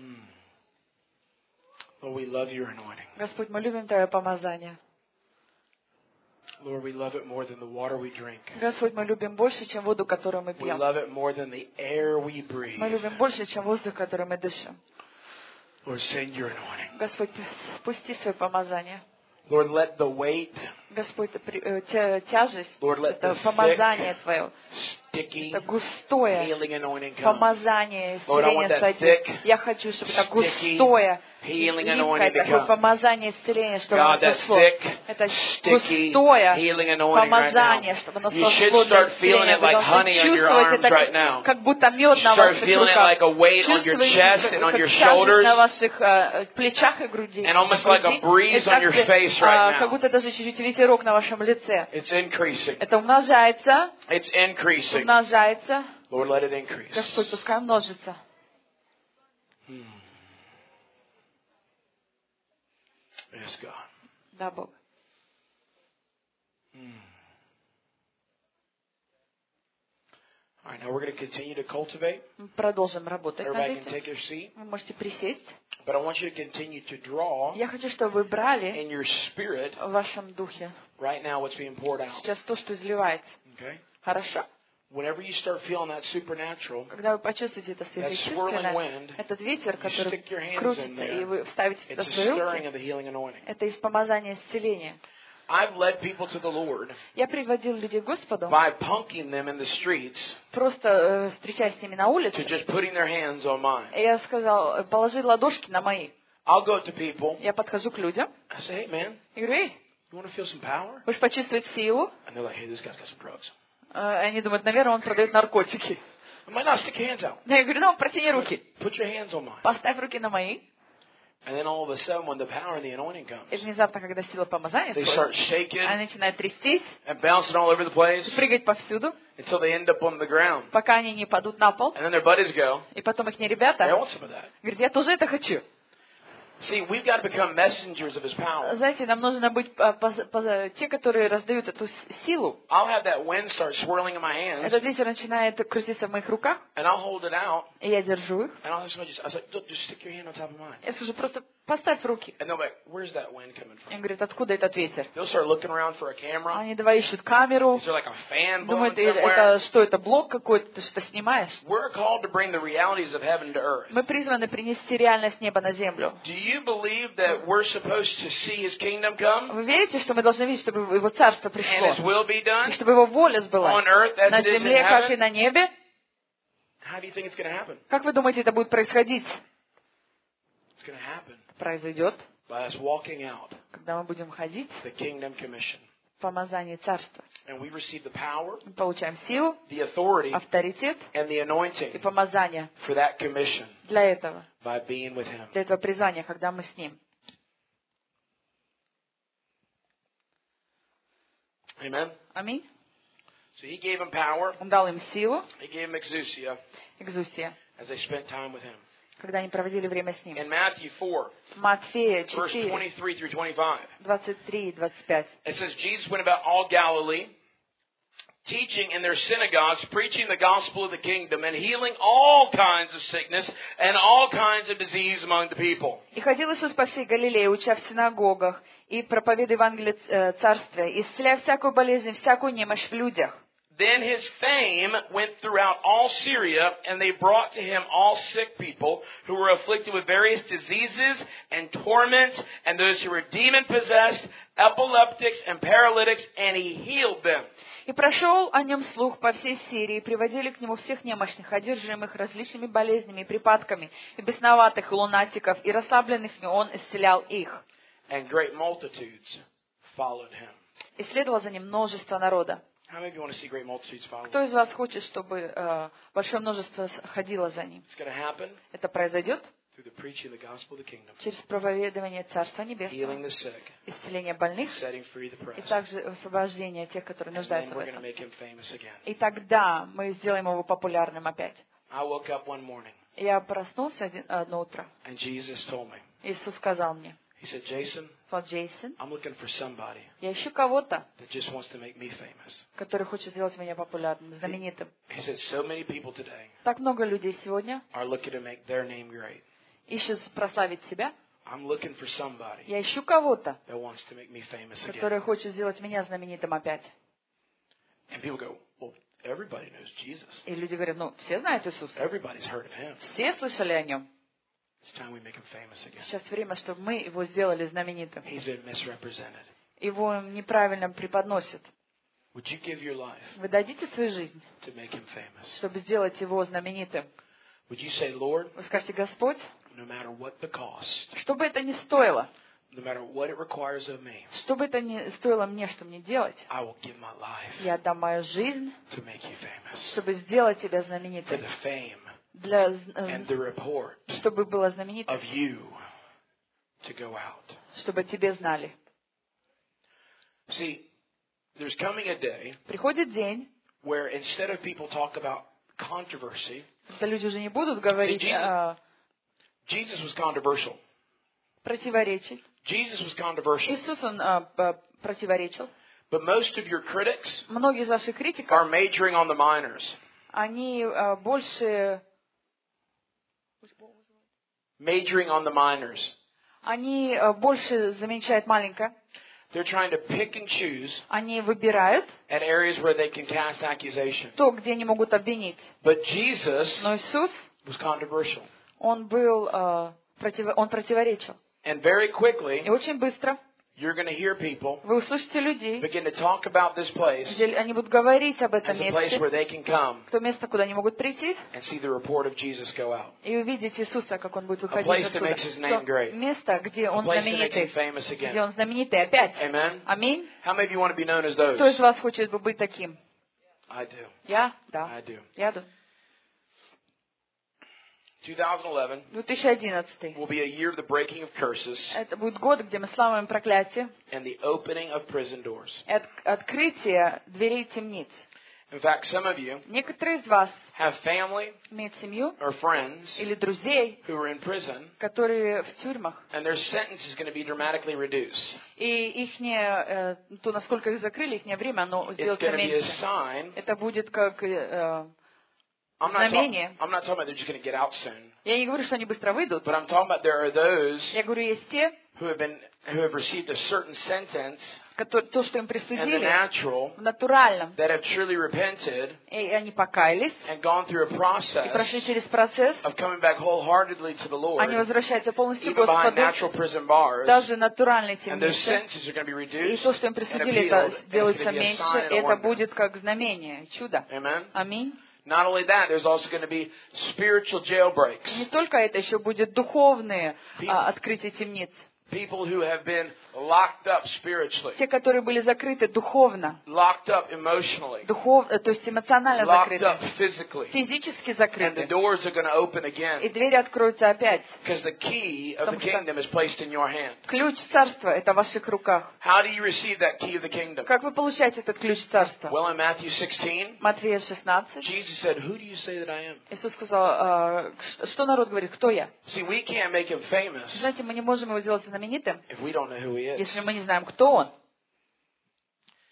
Lord, we love your anointing. Господь, мы любим Твое помазание. Lord, we love it more than the water we drink. Господь, мы любим больше, чем воду, которую мы We пьем. love it more than the air we Мы breathe. любим больше, чем воздух, который мы дышим. Lord, send your anointing. Господь, спусти свое помазание. Lord, let the weight, Господь, при- э, тя- тяжесть, Lord, let это the помазание thick, Твое, sticky, это густое healing anointing come. помазание, Lord, I want исцеление that сойдет. thick, Я хочу, чтобы это sticky, густое, healing липкое anointing to такое come. помазание, исцеление, чтобы God, оно that сошло. thick, Это sticky, густое healing anointing right помазание, now. чтобы оно You should сошло для start feeling исцеления. it Вы like должны honey on your чувствовать arms это right now. как будто мед You на start ваших feeling it руках. like a weight on your Чувствуете, chest как- and on как your тяжесть shoulders. на ваших э, плечах и груди. And на almost like a груди. breeze И on your как, face а, right now. как будто даже чуть-чуть ветерок на вашем лице. It's increasing. Это умножается, It's increasing. умножается. Lord, let it increase. Господь, пускай умножится. Yes, God. Да, Бог. All right, now we're going to continue to cultivate. Мы продолжим работать над Everybody can этим. take your seat. Вы можете присесть. But I want you to continue to draw Я хочу, чтобы вы брали in your spirit в вашем духе right now what's being poured out. сейчас то, что изливается. Okay? Хорошо? Whenever you start feeling that supernatural, Когда вы почувствуете это that swirling сверхъестественное, wind, этот ветер, you который stick your hands in крутится, и there. вы вставите It's это a в свои stirring руки, of the healing anointing. это из помазания исцеления. I've led people to the Lord Я приводил людей к Господу, by punking them in the streets просто э, встречаясь с ними на to улице, just putting their hands on mine. и я сказал, э, положи ладошки на мои. I'll go to people. Я подхожу к людям I say, hey, man, и говорю, эй, you want to feel some power? вы же почувствуете силу? And they're like, hey, this guy's got some drugs. Э, Они думают, наверное, он продает наркотики. I might not stick your hands out. Я говорю, ну, протяни руки, Put your hands on mine. поставь руки на мои. And then all of a sudden, when the power and the anointing comes, И внезапно, когда сила помазания they сходит, start shaking они начинают трястись, and bouncing all over the place прыгать повсюду, until they end up on the ground. пока они не падут на пол. And then their buddies go, И потом их hey, I ребята want some of that. говорят, я тоже это хочу. See, we've got to become messengers of His power. Знаете, нам нужно быть а, поз- поз- те, которые раздают эту с- силу. I'll have that wind start swirling in my hands, Этот ветер начинает крутиться в моих руках, and I'll hold it out, и я держу их. and I'll just, I was like, look, just stick your hand on top of mine. Я скажу, просто поставь руки. And they'll be like, where's that wind coming И from? говорят, откуда этот ветер? They'll start looking around for a camera. Они давай ищут камеру, Is there like a fan blowing думают, «Э, somewhere? это что, это блок какой-то, ты что снимаешь? We're called to bring the realities of heaven to earth. Мы призваны принести реальность неба на землю. Do you believe that we're supposed to see His kingdom come Вы верите, что мы должны видеть, чтобы его царство and пришло? His will be И done чтобы его воля сбылась on earth as на it is in земле, как и heaven? на небе? How do you think it's going to happen? Как вы думаете, это будет происходить? It's going to happen Произойдет, by us walking out когда мы будем ходить the kingdom commission. в помазании царства. And we receive the power, Мы получаем силу, the authority, авторитет and the и anointing помазание for that commission для этого, by being with Him. для этого призвания, когда мы с Ним. Amen? Аминь. So He gave them power. Он дал им силу, He gave them exousia экзусия, as they spent time with Him. когда они проводили время с Ним. In Matthew four, Матфея verse четыре, twenty-three through twenty-five, двадцать три и двадцать пять. it says, Jesus went about all Galilee, teaching in their synagogues, preaching the gospel of the kingdom, and healing all kinds of sickness and all kinds of disease among the people. И ходил Иисус по всей Галилее, уча в синагогах, и проповедуя Евангелие э, Царствия, исцеляя всякую болезнь, всякую немощь в людях. Then his fame went throughout all Syria, and they brought to him all sick people who were afflicted with various diseases and torments, and those who were demon-possessed, epileptics, and paralytics, and he healed them. И прошел о нем слух по всей Сирии, и приводили к нему всех немощных, одержимых различными болезнями и припадками, и бесноватых, и лунатиков, и расслабленных, и он исцелял их. And great multitudes followed him. И следовало за ним множество народа. How many of you want to see great multitudes follow him? Кто из вас хочет, чтобы э, большое множество ходило за ним? It's going to happen Это произойдет through the preaching of the gospel of the kingdom, через проповедование Царства healing Небесного, the sick, исцеление больных, setting free the и oppressed. также освобождение тех, которые And then нуждаются в we're going to этом. make him famous again. И тогда мы сделаем его популярным опять. I woke up one morning, Я проснулся один, одно утро. and Jesus told me, Иисус сказал мне, he said, Jason, сказал, Джейсон, I'm looking for somebody я ищу кого-то, that just wants to make me famous. который хочет сделать меня популярным, знаменитым. He said, so many people today Так много людей сегодня are looking to make their name great. ищут прославить себя. I'm looking for somebody Я ищу кого-то, that wants to make me famous again. который хочет сделать меня знаменитым опять. And people go, well, everybody knows Jesus. И люди говорят, ну, все знают Иисуса. Everybody's heard of him. Все слышали о нем. It's time we make him famous again. Сейчас время, чтобы мы его сделали знаменитым. He's been misrepresented. Его неправильно преподносят. Would you give your life Вы дадите свою жизнь, to make him famous? чтобы сделать его знаменитым? Would you say, Lord, Вы скажете, Господь, no matter what the cost, что бы это ни стоило, no matter what it requires of me, что бы это ни стоило мне, что мне делать, I will give my life я отдам мою жизнь, to make you famous. чтобы сделать тебя For знаменитым, the fame для, and э, the report чтобы было знаменитым, of you to go out. чтобы тебе знали. See, there's coming a day Приходит день, where instead of people talk about controversy, когда люди уже не будут говорить See, о Jesus was controversial. противоречии. Jesus was controversial. Иисус, он э, п- противоречил. But most of your critics Многие из ваших критиков, are majoring on the minors, они э, больше, majoring on the minors. они э, больше замечают маленькое. They're trying to pick and choose Они выбирают at areas where they can cast accusation. то, где они могут обвинить. But Jesus Но Иисус, was controversial. он был, э, против, он противоречил. And very quickly, И очень быстро you're going to hear people вы услышите людей, begin to talk about this place где они будут говорить об этом as a place where месте, they can come то место, куда они могут прийти, and see the report of Jesus go out. и увидеть Иисуса, как он будет A выходить place that оттуда. makes his name То great. место, где A он place that makes him знаменитый, famous где again. он знаменитый опять. Amen? Аминь. How many of you want to be known as Кто из those? вас хочет бы быть таким? I do. Я? Да. I do. Я думаю. twenty eleven две тысячи одиннадцатый. will be a year of the breaking of curses Это будет год, где мы славим проклятие and the opening of prison doors. и от- открытие дверей темниц. In fact, some of you Некоторые из вас have family имеют семью or friends или друзей, who are in prison, которые в тюрьмах, and their sentence is going to be dramatically reduced. и ихнее, э, то, насколько их закрыли, ихнее время, оно It's сделается going to be a меньше. sign. Это будет как... э, I'm not, talk, знамение. I'm not talking about they're just going to get out soon, Я не говорю, что они быстро выйдут. but I'm talking about there are those Я говорю, есть те, who have been who have received a certain sentence которые, то, что им in the присудили natural в натуральном, that have truly repented и они покаялись, and gone through a и прошли process через процесс, of coming back wholeheartedly to the Lord, они возвращаются полностью к even behind Господу, natural prison bars, даже натуральной and those темнице. sentences are going to be И reduced то, что им and присудили, appealed, это and it's сделается going to be a меньше, sign and и a это wonder. будет как знамение, чудо. Amen? Аминь. Not only that, there's also going to be spiritual jailbreaks. Не только это, еще будет духовные а, открытия темниц. People who have been locked up spiritually, Те, которые были закрыты духовно, locked up emotionally, духов, э, то есть эмоционально locked закрыты, up physically, физически and the закрыты, doors are going to open и again двери откроются опять. because the key of the Потому что kingdom is placed in your hand. ключ царства — это в ваших руках. How do you receive that key of the kingdom? Как вы получаете этот ключ царства? Well, in Matthew sixteen, Матфея шестнадцать. Jesus said, "Who do you say that I am?" Иисус сказал, а, что- что народ говорит, кто я? See, we can't make him famous Знаете, мы не можем его сделать знаменитым, if we don't know who he is. если мы не знаем, кто он.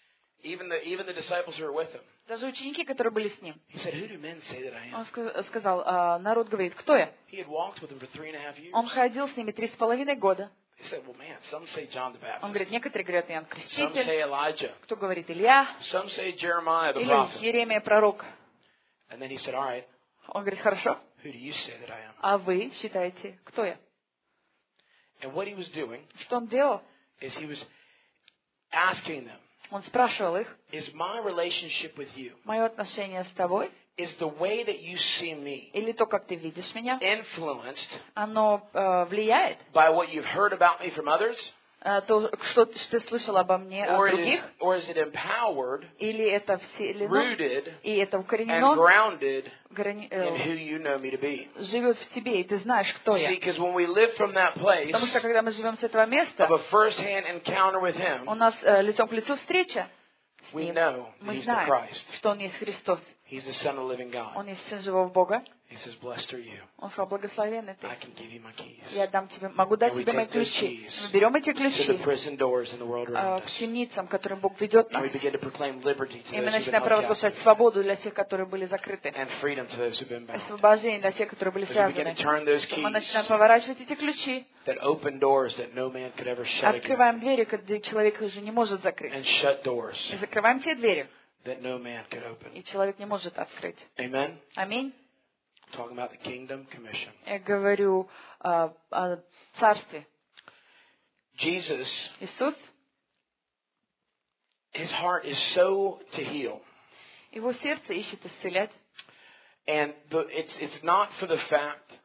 even the even the disciples who were with him. Даже ученики, которые были с ним. He said, "Who do men say that I am?" Он ска- сказал, «А, народ говорит, кто я?» He had walked with them for three and a half years. Он ходил с ними три с половиной года. They said, "Well, man, some say John the Он Baptist, говорит, некоторые говорят, Иоанн some Креститель, say Elijah, кто говорит, Илья, some say Jeremiah the или prophet." Иеремия пророк. And then he said, "All right, Он говорит, хорошо, who do you say that I am?" а вы считаете, кто я? And what he was doing Что он делал? is he was asking them, Он спрашивал их, "Is my relationship with you, мое отношение с тобой, is the way that you see me или то, как ты видишь меня, influenced оно э, влияет? by what you've heard about me from others, Э, то, что, что ты слышал обо мне от or, it is, других, or is it empowered, или это вселено, rooted, и это and укоренено, grounded грани- in э, who you know me to be?" живет в тебе, и ты знаешь, кто я. See, because when we live from that place Потому что, когда мы живем с этого места, of a first-hand encounter with Him, у нас э, лицом к лицу встреча с we Ним. know Мы He's the знаем, Christ. что Он есть Христос. He's the Son of the living God. Он есть Сын живого Бога. He says, "Blessed are you. Он сказал, благословенный ты. I can give you my keys Я дам тебе, могу дать And we тебе мои take those ключи. keys Мы берем эти to the ключи prison doors in the world э, around к us, темницам, которым Бог ведет and нас. we begin to proclaim liberty to И мы those who've been начинаем held провозглашать captive, свободу для тех, которые были закрыты. and freedom to those who've been bound." Освобождение для тех, которые были As we begin связаны. to turn those Мы keys начинаем поворачивать эти ключи. that open doors that no man could ever shut again, Открываем двери, где человек уже не может закрыть. and shut doors И закрываем те двери, that no man could open. и человек не может открыть. Amen? Аминь. Talking about the kingdom commission. Я говорю э, о царстве. Jesus, Иисус, his heart is so to heal. его сердце ищет исцелять. And the, it's, it's not for the fact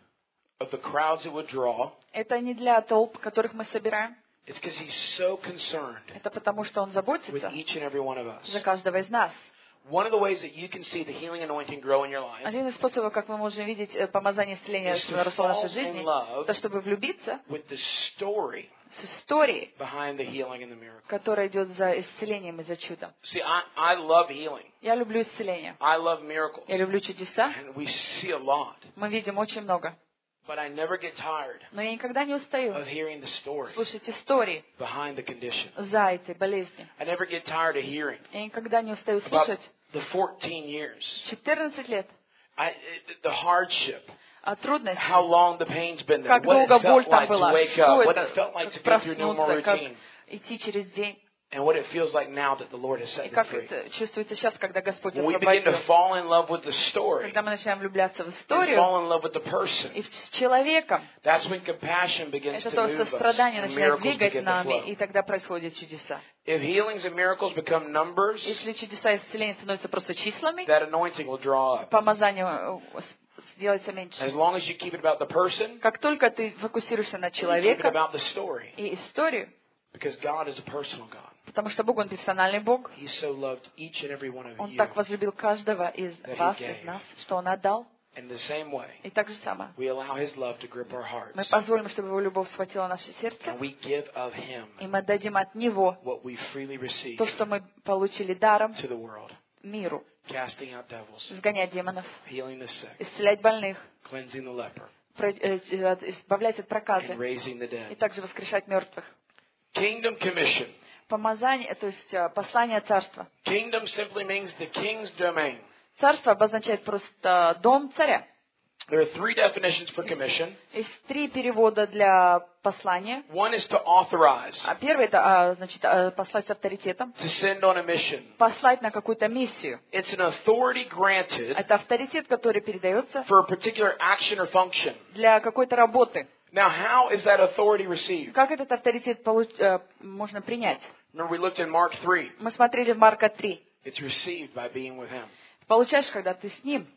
of the crowds it would draw. Это не для толп, которых мы собираем. It's because he's so concerned Это потому, что Он with заботится each and every one of us. за каждого из нас. One of the ways that you can see the healing anointing grow in your life Один из способов, как мы можем видеть э, помазание исцеления, is что to росло в fall нашей in жизни, love это чтобы влюбиться with the story с историей, behind the healing and the miracle. которая идет за исцелением и за чудом. See, I, I love healing. Я люблю исцеление. I love miracles. Я люблю чудеса. And we see a lot. Мы видим очень много. But I never get tired Но я никогда не устаю of hearing the story слушать истории behind the condition. за этой болезнью. I never get tired of hearing Я никогда не устаю about слушать the fourteen years, четырнадцать лет I, it- the hardship, о трудностях, how long the pain's been there, как what it долго боль felt там like to была, wake что up, what это, it felt like to как go through normal проснуться, как routine, идти через день, and what it feels like now that the Lord has и set you как free. это чувствуется сейчас, когда Господь When we begin to освободил. fall in love with the story, Когда мы начинаем влюбляться в and историю fall in love with the person, и с человеком, that's when compassion begins это to то move us, сострадание and начинает miracles двигать begin to нами, и flow. тогда происходят чудеса. If healings and miracles become numbers, Если чудеса и исцеления становятся просто числами, that anointing will draw up. помазание э, с- сделается меньше. As long as you keep it about the person, Как только ты фокусируешься на you keep it человека about the story, и историю, because God is a personal God. потому что Бог, Он персональный Бог, He so loved each and every one of Он you. так возлюбил каждого из That He вас, gave. из нас, что Он отдал. In the same way, И так же самое. we allow His love to grip our hearts, Мы позволим, чтобы Его любовь схватила наше сердце, and we give of Him и мы отдадим от Него what we freely receive то, что мы получили даром to the world, миру. casting out devils, Изгонять демонов, healing the sick, исцелять больных, cleansing the leper, про- э, э, избавлять от and проказы raising the и dead. также воскрешать мертвых. Kingdom commission. Помазание, то есть э, послание царства. Kingdom simply means the king's domain. Царство обозначает просто дом царя. There are three definitions for commission. Есть три перевода для послания. One is to authorize, А первый это а, значит а, послать с авторитетом, to send on a mission. послать на какую-то миссию. It's an authority granted Это авторитет, который передается for a particular action or function. для какой-то работы. Now, how is that authority received? Как этот авторитет получ- э, можно принять? Remember, we looked in Mark three. Мы смотрели в Марка три. It's received by being with Him. Получаешь, когда ты с ним.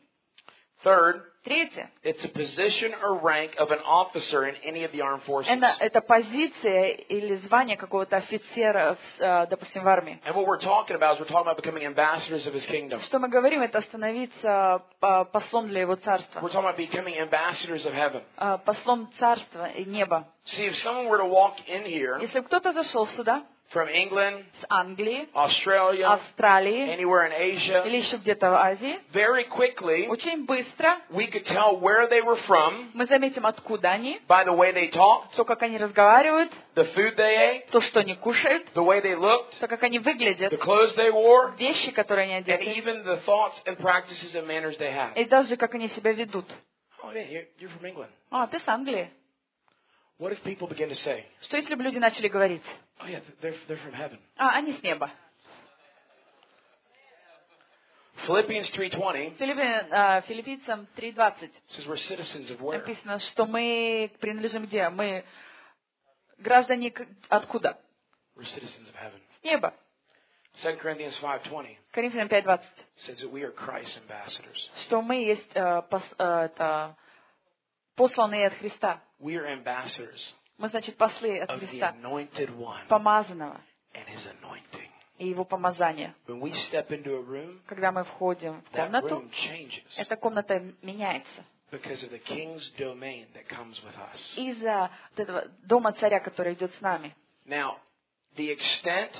Third, Третье. it's a position or rank of an officer in any of the armed forces. Это, это позиция или звание какого-то офицера, в, э, допустим, в армии. And what we're talking about is we're talking about becoming ambassadors of His kingdom. Что мы говорим, это становиться э, послом для Его Царства. We're talking about becoming ambassadors of heaven. Э, Послом Царства и неба. See, if someone were to walk in here Если бы кто-то зашел сюда, from England, с Англии, Australia, Австралии anywhere in Asia, или еще где-то в Азии, very quickly, очень быстро we could tell where they were from мы заметим, откуда они, by the way they talked, то, как они разговаривают, the food they ate, то, что они кушают, the way they looked, то, как они выглядят, the clothes they wore, вещи, которые они and одеты, even the thoughts and practices and manners they had. и даже как они себя ведут. Oh, yeah, you're, you're from England. А, ты с Англии. What if people begin to say, Что если бы люди начали говорить? oh, yeah, they're, they're from heaven. А, они с неба. Philippians three twenty Филиппи- а, Филиппийцам три двадцать says we're citizens of where? написано, что мы принадлежим где? Мы граждане к- откуда? We're citizens of heaven. С неба. Second Corinthians five twenty Коринфянам пять двадцать. says that we are Christ's ambassadors. Что мы есть э, пос- э, это, посланные от Христа. We are ambassadors Мы, значит, послы от of the Христа, anointed one помазанного and his anointing. и его помазания. When we step into a room, Когда мы входим в that комнату, room changes эта комната меняется. because of the king's domain that comes with us. Из-за вот этого дома царя, который идет с нами. Now, the extent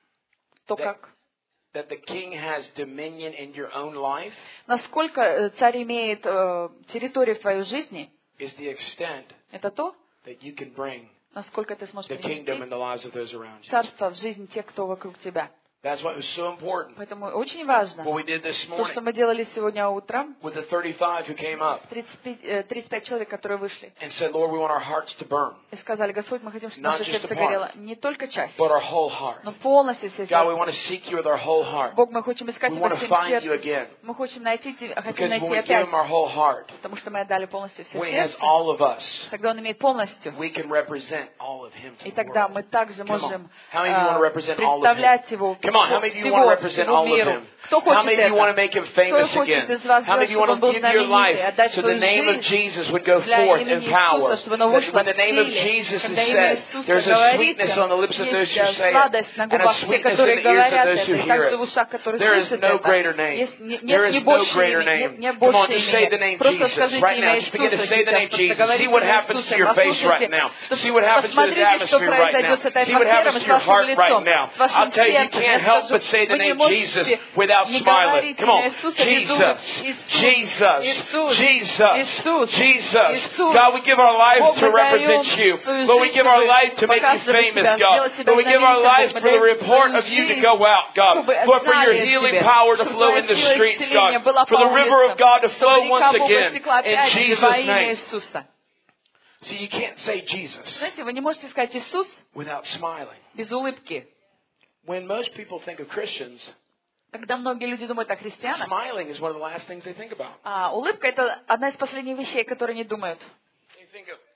То, that, как, that the king has dominion in your own life насколько э, царь имеет э, территорию в твоей жизни, is the extent это то, that you can bring насколько ты сможешь the kingdom принести in the lives of those around you. царство в жизнь тех, кто вокруг тебя. That's why it was so important Поэтому очень важно what we did this то, что morning мы делали сегодня утром, with the thirty-five who came up тридцать пять, э, тридцать пять человек, которые вышли, and said, Lord, we want our hearts to burn, и сказали: Господь, мы хотим, чтобы Not наше just сердце a part, горело не только часть, but our whole heart. но полностью все God, we сердце. want to seek you with our whole heart. Бог, мы хотим искать We Тебя want to всем find you сердцем. again. Мы хотим найти Тебя, хотим Because when найти we give опять, him our whole heart, потому что мы отдали полностью все when he has сердце. all of us, Когда Он имеет полностью, we can represent all of him to и the тогда world. мы также Come on. можем How many of you want to э, represent all of him? представлять Его Come on, how many of you всего, want to represent всему all of миру. him? Кто How хочет many of you want to это? make him Кто famous хочет again? из вас How many of сделать, you чтобы want Он to был give your знаменитый, life отдать so the свою name of жизнь Jesus would go для forth in имени power? Иисуса, чтобы оно That вышло when the в name of силе. Jesus is Когда имя said, Иисуса there's a говорится, sweetness on the lips of those who есть say it, сладость на and a губах тех, sweetness in которые the ears of говорят those это, who и hear также в it. ушах, которые There is слышат no это. greater name. Есть, не- There нет не is no больше greater имени, name. нет, нет Come on, больше just say the name имени. Просто Jesus скажите right имя now. Just begin to Иисуса say the сейчас, name просто Jesus. See говорите what имя happens to Иисуса, your face right послушайте, now. что- See what happens to this посмотрите, что atmosphere right произойдет now. с этой See what happens атмосферой, to с your вашим heart right лицом, now. с вашим I'll tell you, you сердцем. Я can't help скажу, but say the вы не name можете Jesus without не smiling. говорить Come on. имя Иисуса без Jesus. улыбки. Jesus. Иисус, Jesus. Иисус, Jesus. Иисус. God, we give our life Бог, to мы даем represent you. свою Lord, we жизнь, give our чтобы life to make you показывать famous, себя, God. сделать себя Lord, we give our знаменитым. life Мы for the даем report свою of you to жизнь, go out, God. чтобы Lord, for your знали healing тебя, power to чтобы flow твоя in the сила streets, исцеления God. была For по the river of улицам, God to чтобы flow река once Бога again стекла in опять же во Jesus' имя name. Иисуса. See, you can't say Jesus Знаете, вы не можете сказать Иисус without smiling. без улыбки. When most people think of Christians, Когда многие люди думают о христианах, smiling is one of the last things they think about. а улыбка — это одна из последних вещей, которые они думают. They think of,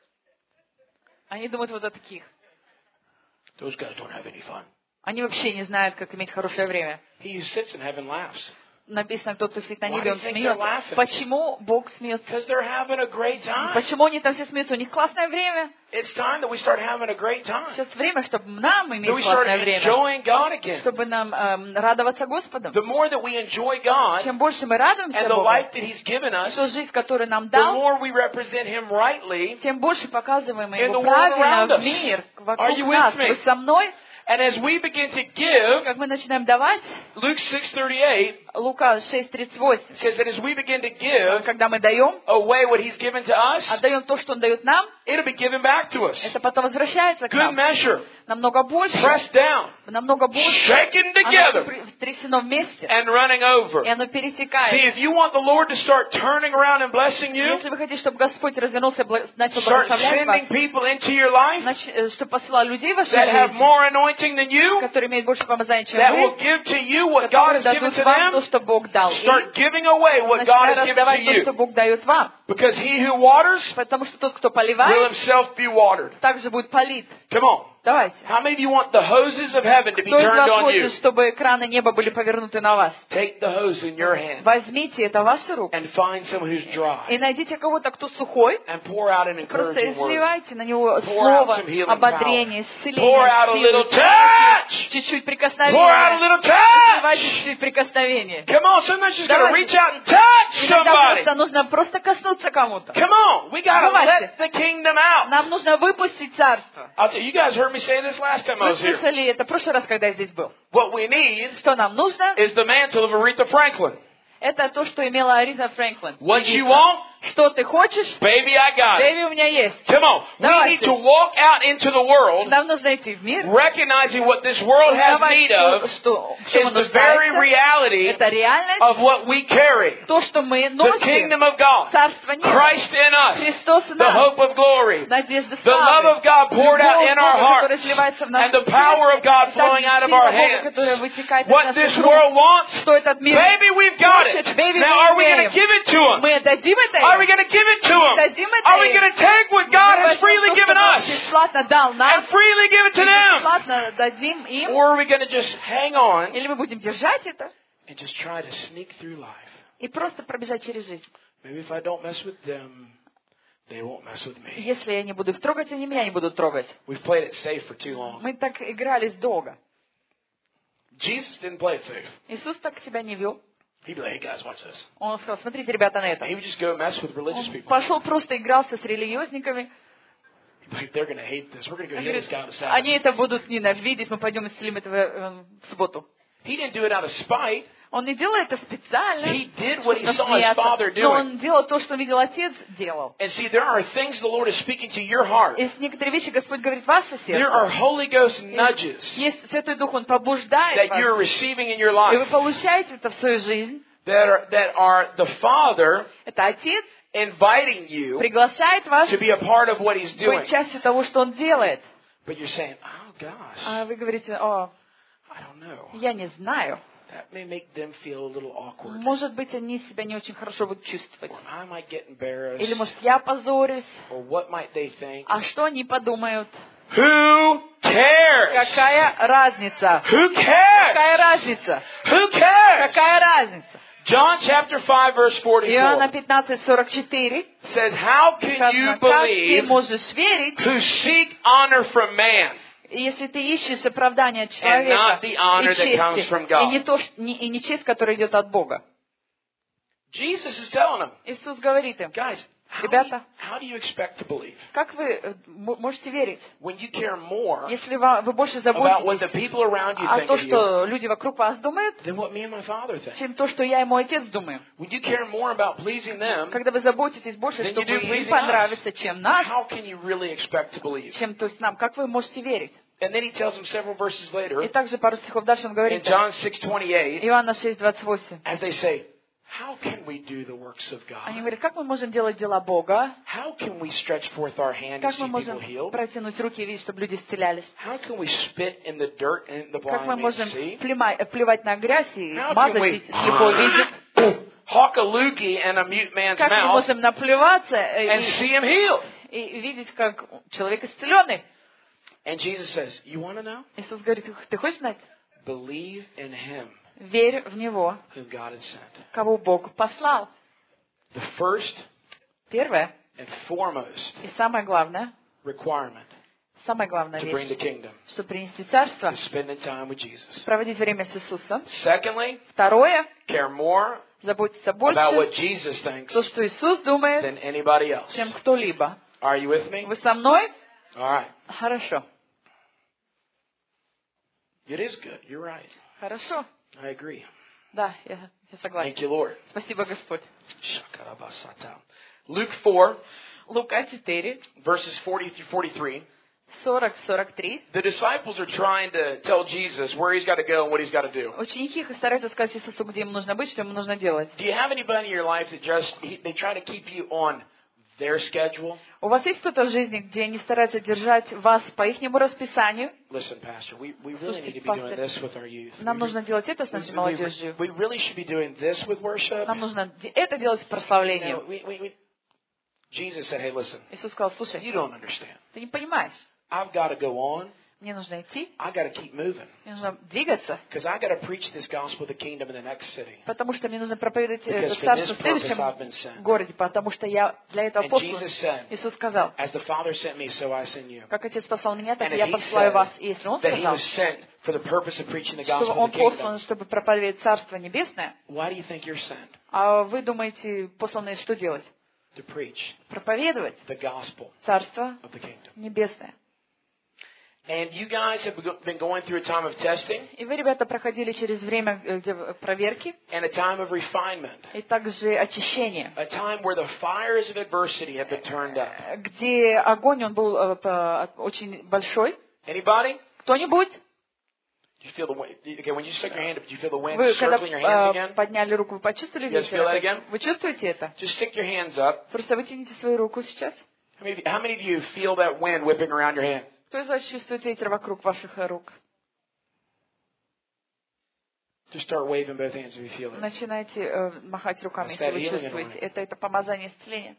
Они думают вот о таких. those guys don't have any fun. Они вообще не знают, как иметь хорошее время. He who sits in heaven laughs. Написано, кто-то сидит на Why небе, do он you think they're смеется. laughing? Почему Бог смеется? Because they're having a great time. Почему они там все смеются? У них классное время. It's time that we start having a great time. Сейчас время, чтобы нам That иметь we start классное время. enjoying God again. Чтобы нам эм, радоваться Господом. The more that we enjoy God Чем больше мы радуемся and the Богу, life that He's given us, ту жизнь, которую нам the дал, more we represent Him rightly. тем больше показываем мы In Его the world around правильно us. в мир, Are вокруг you with нас. me? Вы со мной? And as we begin to give, Как мы начинаем давать, Luke six thirty-eight Лука шесть тридцать восемь, says that as we begin to give когда мы даем, away what He's given to us, отдаем то, что Он дает нам, it'll be given back to us. это потом возвращается к Good нам. measure, Намного больше, pressed down, намного больше. shaken Оно together, при- трясено вместе, and running over. и оно See, пересекает. if you want the Lord to start turning around and blessing you, Если вы хотите, чтобы Господь развернулся и бла- начал start благословлять вас, sending people into your life нач- э, чтобы посылал людей в вашу that have жизнь, more anointing than you, которые имеют больше помазания, чем that will вы, give to you what God которые has given дадут to вам то, them, что Бог дал. И start giving away what God начинай has given to раздавать то, что you. Бог дает вам. Because he who waters Потому что тот, кто will поливает, himself be watered. также будет полит. Come on. Давайте. How many of you want the hoses of heaven to be Кто из turned вас on you? хочет, чтобы краны неба были повернуты на вас? Take the hose in your hand Возьмите это в ваши руки and find someone who's и dry найдите кого-то, кто сухой, and pour out an просто encouraging word. изливайте на него Pour out слово, some healing ободрение, Pour out a исцеление, little силу, touch. чуть-чуть Pour out a прикосновения. little touch. Изливайте чуть-чуть прикосновения. Come on, sometimes you just gotta Давайте. reach out and touch Иногда somebody. просто нужно просто коснуться кому-то. Come on, we gotta Давайте. let the kingdom out. Нам нужно выпустить царство. I'll tell you, you guys heard me me say this last time I Вы was here. слышали это в прошлый раз, когда я здесь был. What we need Что нам нужно? is the mantle of Aretha Franklin. Это то, что имела Арита Фрэнклин. What you want? Что ты хочешь? Baby, I got it. Бэби, у меня есть. Come on. We Давайте. need to walk out into the world Нам нужно идти в мир. recognizing what this world has Узнавать, need что- of что- в чем is он the very нуждается. reality Это реальность, of what we carry. то, что мы The носим. kingdom of God. Царство неба. Christ in us. Христос в The hope нас. of glory. Надежда The love славы. of God poured out Любовь in our Бога, которая hearts. сливается в And наши the power of God сердца. flowing out of Сила our Бога, hands. которая вытекает из What наших this рук. world wants, Что этот мир baby, we've got it. хочет, baby, Now, мы are we going имеем. to give it to them? Мы дадим это Are we им. going to give it to them? Дадим это Are we им. going to take what God has freely То, given что Бог us бесплатно дал нам, and freely give it to them? бесплатно дадим им, Or are we going to just hang on или мы будем держать это and just try to sneak through life? и просто пробежать через жизнь. Maybe if I don't mess with them, they won't mess with me. Если я не буду их трогать, они меня не будут трогать. We've played it safe for too long. Мы так игрались долго. Jesus didn't play it safe. Иисус так себя не вел. He'd be like, hey guys, watch this. Он сказал, смотрите, ребята, на это. And he would just go mess with religious Он people. пошел, просто игрался с религиозниками. He'd be like, they're going to hate this. We're going to go Он heal говорит, this guy on the Sabbath. они это будут ненавидеть, мы пойдем исцелим этого э, в субботу. He didn't do it out of spite. Он не делал это специально, He did what he чтобы saw his насмеяться, father но doing. он делал то, что видел отец делал. And see, there are things the Lord is speaking to your heart. Есть некоторые вещи, Господь говорит, в ваше There are сердце. Holy Ghost nudges Есть Святой Дух, Он побуждает that you're вас. receiving in your И вы life получаете это в свою жизнь. that are, that are the Father Это Отец inviting you приглашает вас to be a part of what He's doing. быть частью того, что Он делает. But you're saying, oh gosh, А вы говорите, о, I don't know. я не знаю. That may make them feel a little awkward. Может быть, они себя не очень хорошо будут чувствовать. Or I might get embarrassed. Или, может, я позорюсь. Or what might they think? А что они подумают? Who cares? Какая разница? Who cares? Какая разница? Who cares? Какая разница? John chapter five verse Иоанна forty-four пятнадцать сорок четыре. says, how can you Сказано, как ты believe можешь верить, who seek honor from man? если ты ищешь оправдания от not человека the honor и that comes чести, from God. и не, то, ш- не- и не честь, которая идет от Бога? Jesus is telling them, Иисус говорит им, guys, how do, you, ребята, how do you expect to believe как вы э, м- можете верить, when you care more если ва- вы больше about what the заботитесь people around you о think том, of you что люди вокруг вас думают, than what me and my father think? чем то, что я и мой отец думаем? When you care more about pleasing them, Когда вы заботитесь больше, then you чтобы do им pleasing us. понравиться, чем нас, How can you really expect to believe? чем то есть нам, как вы можете верить? And then he tells them several verses later И также пару стихов дальше он in говорит, John six twenty-eight, Иоанна шесть двадцать восемь. as they say, how can we do the works of Они God? говорят, как мы можем делать дела Бога? How can we stretch forth our hand and Как see мы people можем healed? протянуть руки и видеть, чтобы люди исцелялись? How can we spit in the dirt and the Как мы blind may можем see? плема- э, плевать на грязь и How can мазать, we и слепой видит? hawk a loogie in a mute man's Как мы mouth можем наплеваться э, and и, see him healed? и видеть, как человек исцеленный? And Jesus says, you want to know? Иисус говорит, ты хочешь знать? Believe in him Верь в Него, whom God has sent. кого Бог послал. The first Первое and foremost и самое главное, requirement самая главная to bring the вещь, kingdom чтобы принести царство, is spending time with Jesus. проводить время с Иисусом. Secondly, Второе, care more заботиться about what больше, Jesus thinks то, что Иисус думает, than anybody else. чем кто-либо. Are you with me? Вы со мной? All right. Хорошо. It is good. You're right. Хорошо. I agree. Да, я, я согласен. Thank you, Lord. Спасибо, Господь. Shakarabasata. Luke four, Лука четыре, verses forty through forty-three. сорок сорок три. The disciples are trying to tell Jesus where he's got to go and what he's got to do. Ученики их стараются сказать Иисусу, где ему нужно быть, что ему нужно делать. Do you have anybody in your life that just, he, they try to keep you on their schedule? У вас есть кто-то в жизни, где они стараются держать вас по ихнему расписанию? Listen, Pastor, we, we really Слушайте, need to be doing пастор, this with our youth. Нам We, нужно делать это с нашей we, молодежью. we really should be doing this with worship. Нам нужно де- это делать с No, прославлением. we, we, we, Jesus said, hey, listen, Иисус сказал, слушай, you don't understand. ты не понимаешь, I've got to go on. мне нужно идти, I got to keep moving. мне нужно двигаться, Because I got to preach this gospel of the kingdom in the next city. потому что мне нужно проповедовать Because это for царство this в purpose I've been следующем sent. городе, потому что я для этого And послан. Jesus said, Иисус сказал, as the Father sent me, so I send you. как Отец послал меня, так And и if я he посылаю said вас. И если Он that he сказал, was sent for the purpose of preaching the что gospel Он of the kingdom, послан, чтобы проповедовать Царство Небесное, why do you think you're sent? а вы думаете, посланные что делать? To preach Проповедовать the gospel Царство of the kingdom. Небесное. And you guys have been going through a time of testing И вы, ребята, проходили через время э, где в- проверки and a time of refinement. и также очищения, A time where the fires of adversity have been turned up. э, где огонь, он был э, по- очень большой. Anybody? Кто-нибудь? You feel the wind? Okay, when you stuck your hand up, did you feel the wind Вы, когда circling your hands э, again? подняли руку, вы почувствовали Yes, ветер? feel that again? Вы чувствуете это? Just stick your hands up. Просто вытяните свою руку сейчас. How many, how many of you feel that wind whipping around your hands? Кто из вас чувствует ветер вокруг ваших э, рук? Just start waving both hands if you feel it. Начинайте э, махать руками, That's если that вы healing чувствуете. anointing. Это, это помазание исцеления.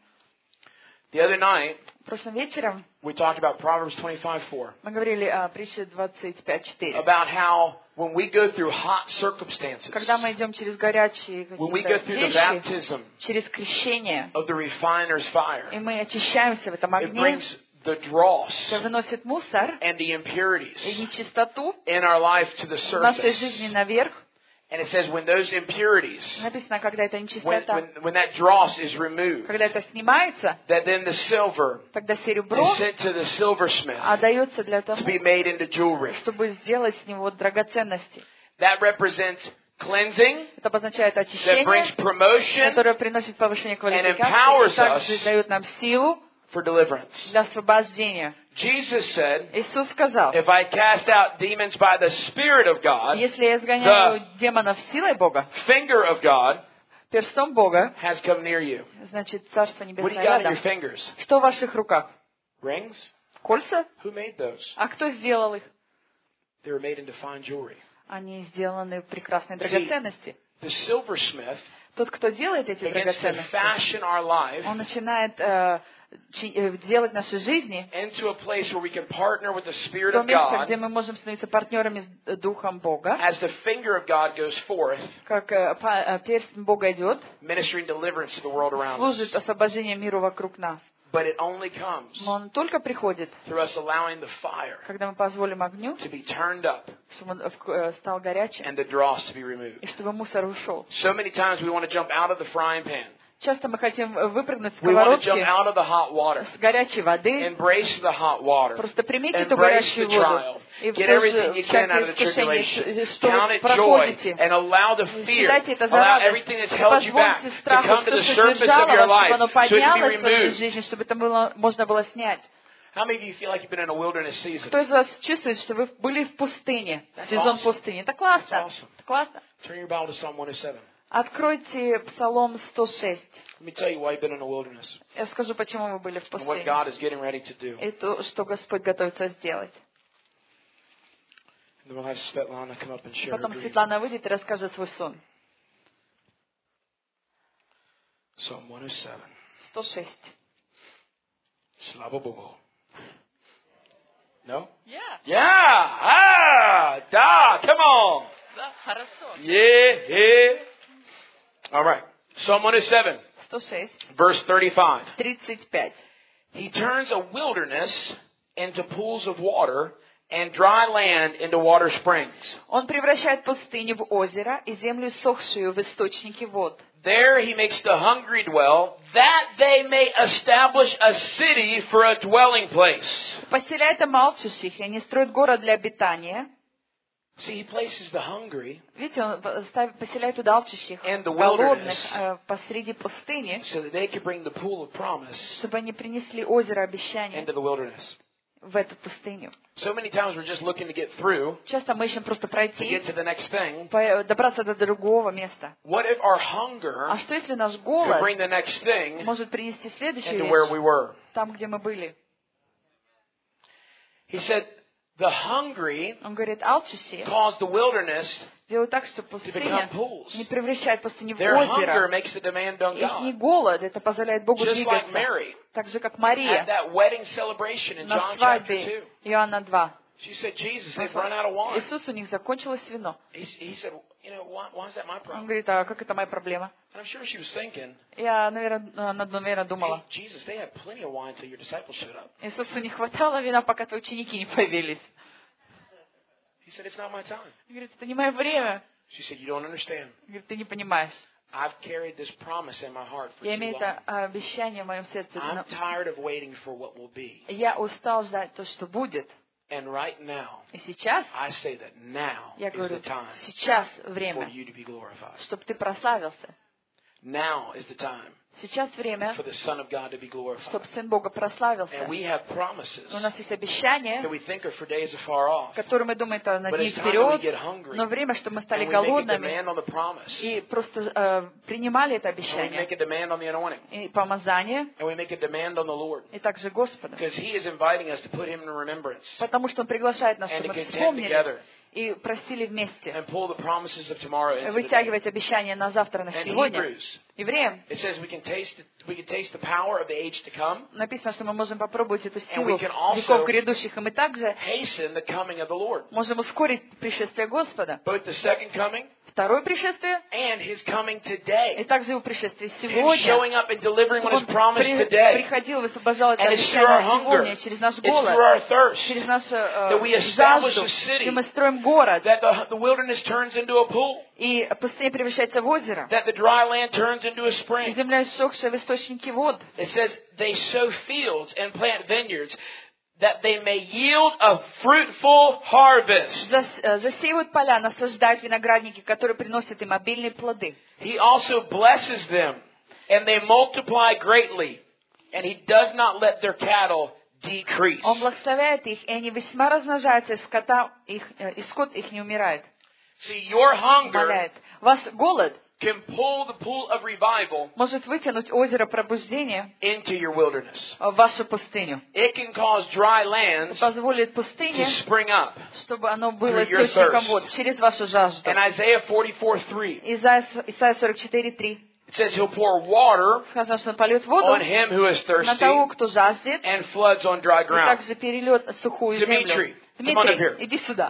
The other night, Прошлым вечером we talked about Proverbs twenty-five four. мы говорили о притче двадцать пять четыре. About how when we go through hot circumstances, Когда мы идем через горячие when we go какие-то through the вещи, baptism через крещение, of the refiner's fire, и мы очищаемся в этом it огне, brings the dross это выносит мусор and the и impurities нечистоту in our life to the в нашей жизни surface. наверх. And it says when those impurities, Написано, когда эта when, нечистота, when, when that dross is removed, когда это снимается, that then the silver тогда is серебро sent to the silversmith отдается для того, to be made into jewelry. чтобы сделать с него драгоценности. That represents cleansing, Это обозначает that очищение, brings promotion которое приносит повышение empowers квалификации, и также us дает нам силу for deliverance. для освобождения. Jesus said, Иисус сказал, if I cast out demons by the Spirit of God, если я изгоняю демонов силой Бога, finger of God перстом Бога, has come near you. значит, Царство What do Небесное you got in your рядом. fingers? Что в ваших руках? Rings? Кольца? Who made those? А кто сделал их? They were made into fine jewelry. Они сделаны в прекрасной See, драгоценности. The silversmith Тот, кто делает эти begins to драгоценности, fashion our life он начинает э, чи- э, делать наши жизни into a place where we can partner with the в Spirit то of место, God где мы можем становиться партнерами с э, Духом Бога, as the finger of God goes forth, как э, па- э, перстень Бога идет, ministering deliverance to the world around us. служит освобождению миру вокруг нас. But it only comes Но он только приходит, through us allowing the fire когда мы позволим огню, to be turned up чтобы он э, стал горячим, and the dross to be removed. и чтобы мусор ушел. So many times we want to jump out of the frying pan. Часто мы хотим выпрыгнуть с We want to jump сковородки, out of the hot water. с горячей воды. Embrace the hot water. Просто примите эту Embrace горячую the воду. trial. И Get тоже everything you can out всякие of the искушения, tribulation. что Count вы it joy проходите. and allow the fear, Считайте это за allow радость. everything that's И held you back позвольте to страху, come to все, the что surface of держало your вас, чтобы life оно so it can be поднялось в вашей removed. жизни, чтобы это было, можно было снять. How many of you feel like you've been in a wilderness season? Кто из вас чувствует, что вы были в пустыне, That's сезон awesome. пустыни? Это классно. That's awesome. Это классно. Turn your Bible to Psalm one oh seven. Откройте Псалом сто шесть. Let me tell you why you've been in a wilderness Я скажу, почему вы были в and what пустыне. God is getting ready to do. И то, что Господь готовится сделать. And then we'll have Svetlana come up and share her Потом dream. Светлана выйдет и расскажет свой сон. Psalm one oh seven. сто шесть. Slava Bobo. No? Yeah. Yeah! Ah! Da! Come on! Да, хорошо. Yeah! Yeah! All right. Psalm one oh seven, сто шесть. verse thirty-five. тридцать пять. He turns a wilderness into pools of water and dry land into water springs. Он превращает пустыню в озеро и землю сохшую в источники вод. There he makes the hungry dwell, that they may establish a city for a dwelling place. Поселяет и молчащих, и они строят город для обитания. See, he places the hungry Видите, он ставит- поселяет туда алчущих, And the голодных, wilderness. э, посреди пустыни, so that they can bring the pool of promise чтобы они принесли озеро обещания into the wilderness. в эту пустыню. So many times we're just looking to get through, Часто мы ищем просто to пройти, get to the next thing. по- добраться до другого места. What if our hunger А что если наш could голод bring the next thing может принести следующую into where вещь, we were? там, где мы были? He said, the hungry Он говорит, алчущие cause the wilderness делают так, что to пустыня become pools. не превращает пустыню в Their hunger озеро. makes the demand on Их не God. голод, это позволяет Богу Just like двигаться. Mary Так же, как at Мария that wedding celebration in на John chapter свадьбе two. Иоанна два. She said, Jesus, they've run out of wine. Иисус, у них закончилось вино. He, he said, you know, why, why is that my Он problem? говорит, а как это моя проблема? And I'm sure she was thinking, Я, наверное, она, наверное, hey, думала, Jesus, they had plenty of wine until your disciples showed up. Иисусу не хватало вина, пока твои ученики не появились. He said, it's not my time. Он говорит, это не мое время. She said, you don't understand. Он говорит, ты не понимаешь. I've carried this promise in my heart for Я too имею long. это обещание в моем сердце. I'm tired of waiting for what will be. Я устал ждать то, что будет. And right now, И сейчас, I say that now я is the говорю, time сейчас for время, you to be glorified. чтобы ты прославился. Now is the time Сейчас время, for the Son of God to be glorified. чтобы Сын Бога прославился. And we have promises У нас есть обещания, that we think are for days afar off. которые мы думаем, это на But дни it's time that we вперед, get hungry но время, чтобы мы стали and we make a голодными demand on the promise. и просто э, принимали это And we обещание. make a demand on the anointing. И помазание, And we make a demand on the Lord. и также Господа. Because He is inviting us to put Him in remembrance Потому что Он приглашает нас, and чтобы to мы contend вспомнили together и простили вместе. and pull the promises of tomorrow into the day. Вытягивать обещания на завтра, на And сегодня. Hebrews, Евреям it says we can taste we can taste the power of the age to come, написано, что мы можем попробовать эту we силу can also веков грядущих, и мы также hasten the coming of the Lord. можем ускорить пришествие Господа. Both the second coming Второе пришествие, and His coming и today. также его пришествие Him сегодня. showing up and delivering what Чтобы is Он promised при- today. приходил и освобождал это And it's through our обещание hunger. сегодня, через наш It's through голод, our thirst через нашу that we э, establish жажду, a city, и мы строим город, that the, the wilderness turns into a pool, и пустыня превращается в озеро, that the dry land turns into a и spring. земля иссохшая в источники вод. It says they sow fields and plant vineyards that they may yield a fruitful harvest. Зас- э, Засеивают поля, насаждают виноградники, которые приносят им обильные плоды. He also blesses them, and they multiply greatly, and He does not let their cattle decrease. Он благословляет их, и они весьма размножаются, и, скота их, э, и скот их не умирает. See, your hunger Умоляет. Ваш голод can pull the pool of revival может вытянуть озеро пробуждения into your wilderness. в вашу пустыню. It can cause dry lands Позволит to пустыне, spring up. чтобы оно было through your источником thirst. вод, через вашу жажду. In Isaiah forty-four three, Исайя Исайя сорок четыре три. it says He'll pour water Сказано, что он польет воду on him who is на того, thirsty кто жаждет, and floods on dry и ground. также перельет сухую Дмитрий, землю. come on up here. Дмитрий, иди сюда.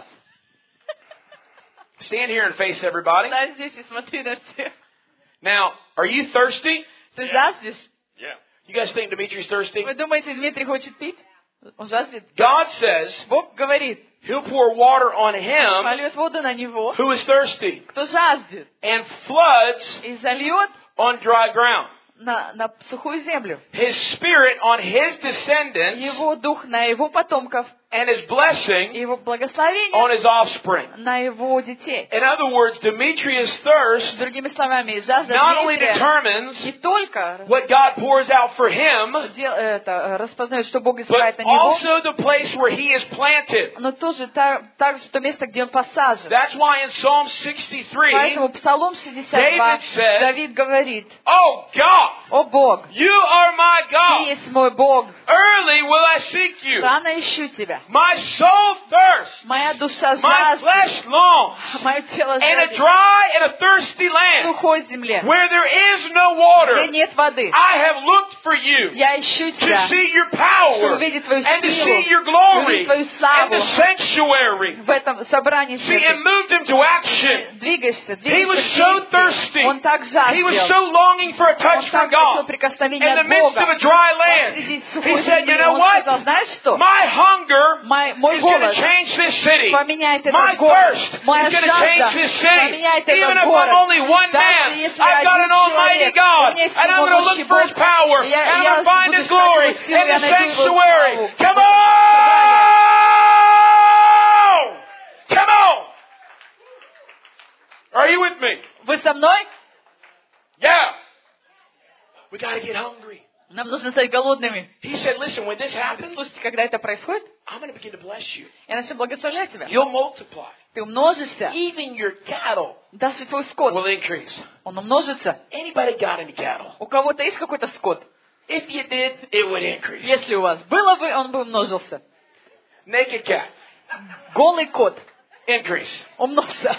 Stand here and face everybody. Дай здесь и смотри на всех. Now, are you thirsty? Ты жаждешь? Yeah. You guys think Dimitri's thirsty? Вы думаете, Дмитрий хочет пить? Он жаждет? God says Бог говорит, He'll pour water on him польет воду на него, who is thirsty кто жаждет, and floods и зальет on dry ground. на, на сухую землю. His spirit on his descendants Его дух на его потомков, and His blessing и его on благословение His offspring. на его детей. In other words, Demetrius' thirst Другими словами, жажда not only Дмитрия determines не только what God pours out for him, дел- это, распознает, что Бог but изливает на него, also the place where he is planted. но тоже та- также то место, где он посажен. That's why in Psalm sixty-three, Поэтому Псалом шестьдесят два David said, Давид говорит: "Oh God, «О Бог, you are my Ты God. есть мой Бог, Early will I seek you. рано ищу Тебя. My soul thirsts, Моя душа my жаждет, flesh longs, мое тело in a жаждет dry and a thirsty в land сухой земле, where there is no где water. нет воды. I have looked for you Я ищу to Тебя, see your чтобы power увидеть Твою and to силу, see your glory увидеть Твою and славу the sanctuary." в этом собрании See, it святых. moved him to action. Двигаешься, He was двигаешься so к thirsty. действию. Он так He was жаждел. so longing for a Он touch from так хотел God. прикосновения In the от midst of a Бога. dry Он land, среди he сухой said, "You земли. know Он what? сказал: знаешь что? My hunger Мой, мой is going to голод change this city. поменяет My этот город. thirst Моя is going to change жажда this city. поменяет Even этот if I'm город. only one Даже man, если I've got один an almighty человек, God, у меня есть and I'm going to всемогущий look for His Бог, power, и я- and I'm я going to find буду His искать glory Его силу, in я the найду Его sanctuary. славу. Come on! Come on! Are you with me? Вы со мной? Yeah. We got to get hungry. Нам нужно стать голодными. He said, "Listen, when this happens, Слушайте, когда это происходит, I'm going to begin to bless you. я начну благословлять тебя. You'll multiply. Ты умножишься. Even your cattle Даже твой скот, will increase." он умножится. Anybody got any cattle? У кого-то есть какой-то скот? If you did, it would increase. Если у вас было бы, он бы умножился. Naked cat, Голый кот increase. умножься.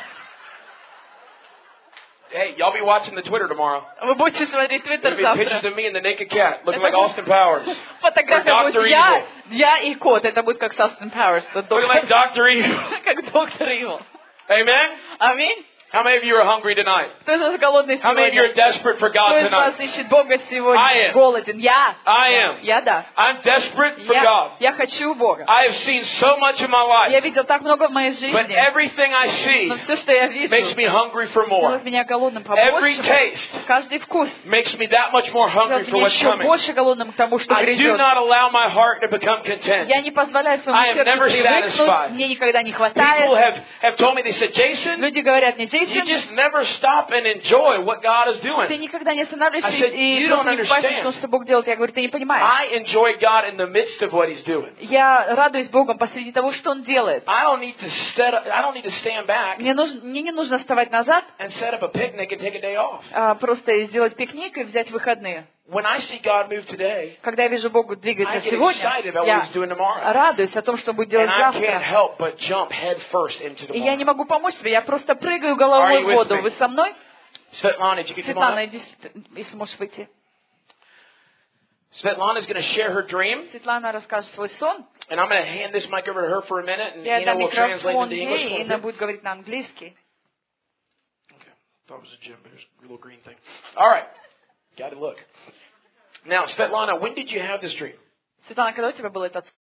Hey, y'all be watching the Twitter tomorrow. Вы будете смотреть There'll Твиттер be pictures завтра. of me and the naked cat, looking Это like будет- Austin Powers. Фотография Or будет Doctor я, Evil. я и кот. Это будет как Састен Пауэрс. Looking like Doctor Evil. Как доктор Ивил. Amen? Аминь. How many of you are hungry tonight? Кто из вас голодный How many of you are сегодня? desperate for Кто God из вас tonight? ищет Бога I сегодня? am. Голоден. Я. I am. Я, да. I'm desperate for Я, God. я хочу Бога. I have seen so much in my Я life, видел так много в моей but жизни. everything I see Но все, что я вижу, makes me hungry for делает more. меня голодным Every побольше. taste Каждый вкус makes me that much more hungry делает for меня what's еще coming. больше голодным к тому, что I do грядет. not allow my heart to become content. Я не позволяю I своему am сердцу never привыкнуть. satisfied. Мне никогда не People хватает. have, have told me, they said, Jason, Люди говорят мне, you Джейсон, just never stop and enjoy what God is ты doing. никогда не останавливаешься I said, и "You просто don't не купаешься в understand. том, что Бог делает. Я говорю, ты не понимаешь. I enjoy God in the midst of what He's doing. Я радуюсь Богом посреди того, что Он делает. I don't need to set up, I don't need to stand back Мне, нужно, мне не нужно вставать назад, and set up a picnic and take a day off. а просто сделать пикник и взять выходные. When I see God move today, Когда я вижу Бога I двигаться get сегодня, excited about what я He's doing tomorrow. радуюсь о том, что будет делать And I can't завтра. help but jump head first into И я не tomorrow. могу помочь себе, я просто прыгаю Are головой you в with воду. me? Вы со мной? Svetlana, if you could come Светлана, on up. иди, если можешь выйти. Svetlana is going to share her dream, Светлана расскажет свой сон. and I'm going to hand this mic over to her for a minute, and Я Ina дам will translate микрофон into English. ей, и она будет говорить на английский. Okay. Thought it was a gym, but there's a little green thing. All right. Got to look. Now, Svetlana, when did you have this dream? Светлана, когда у тебя был этот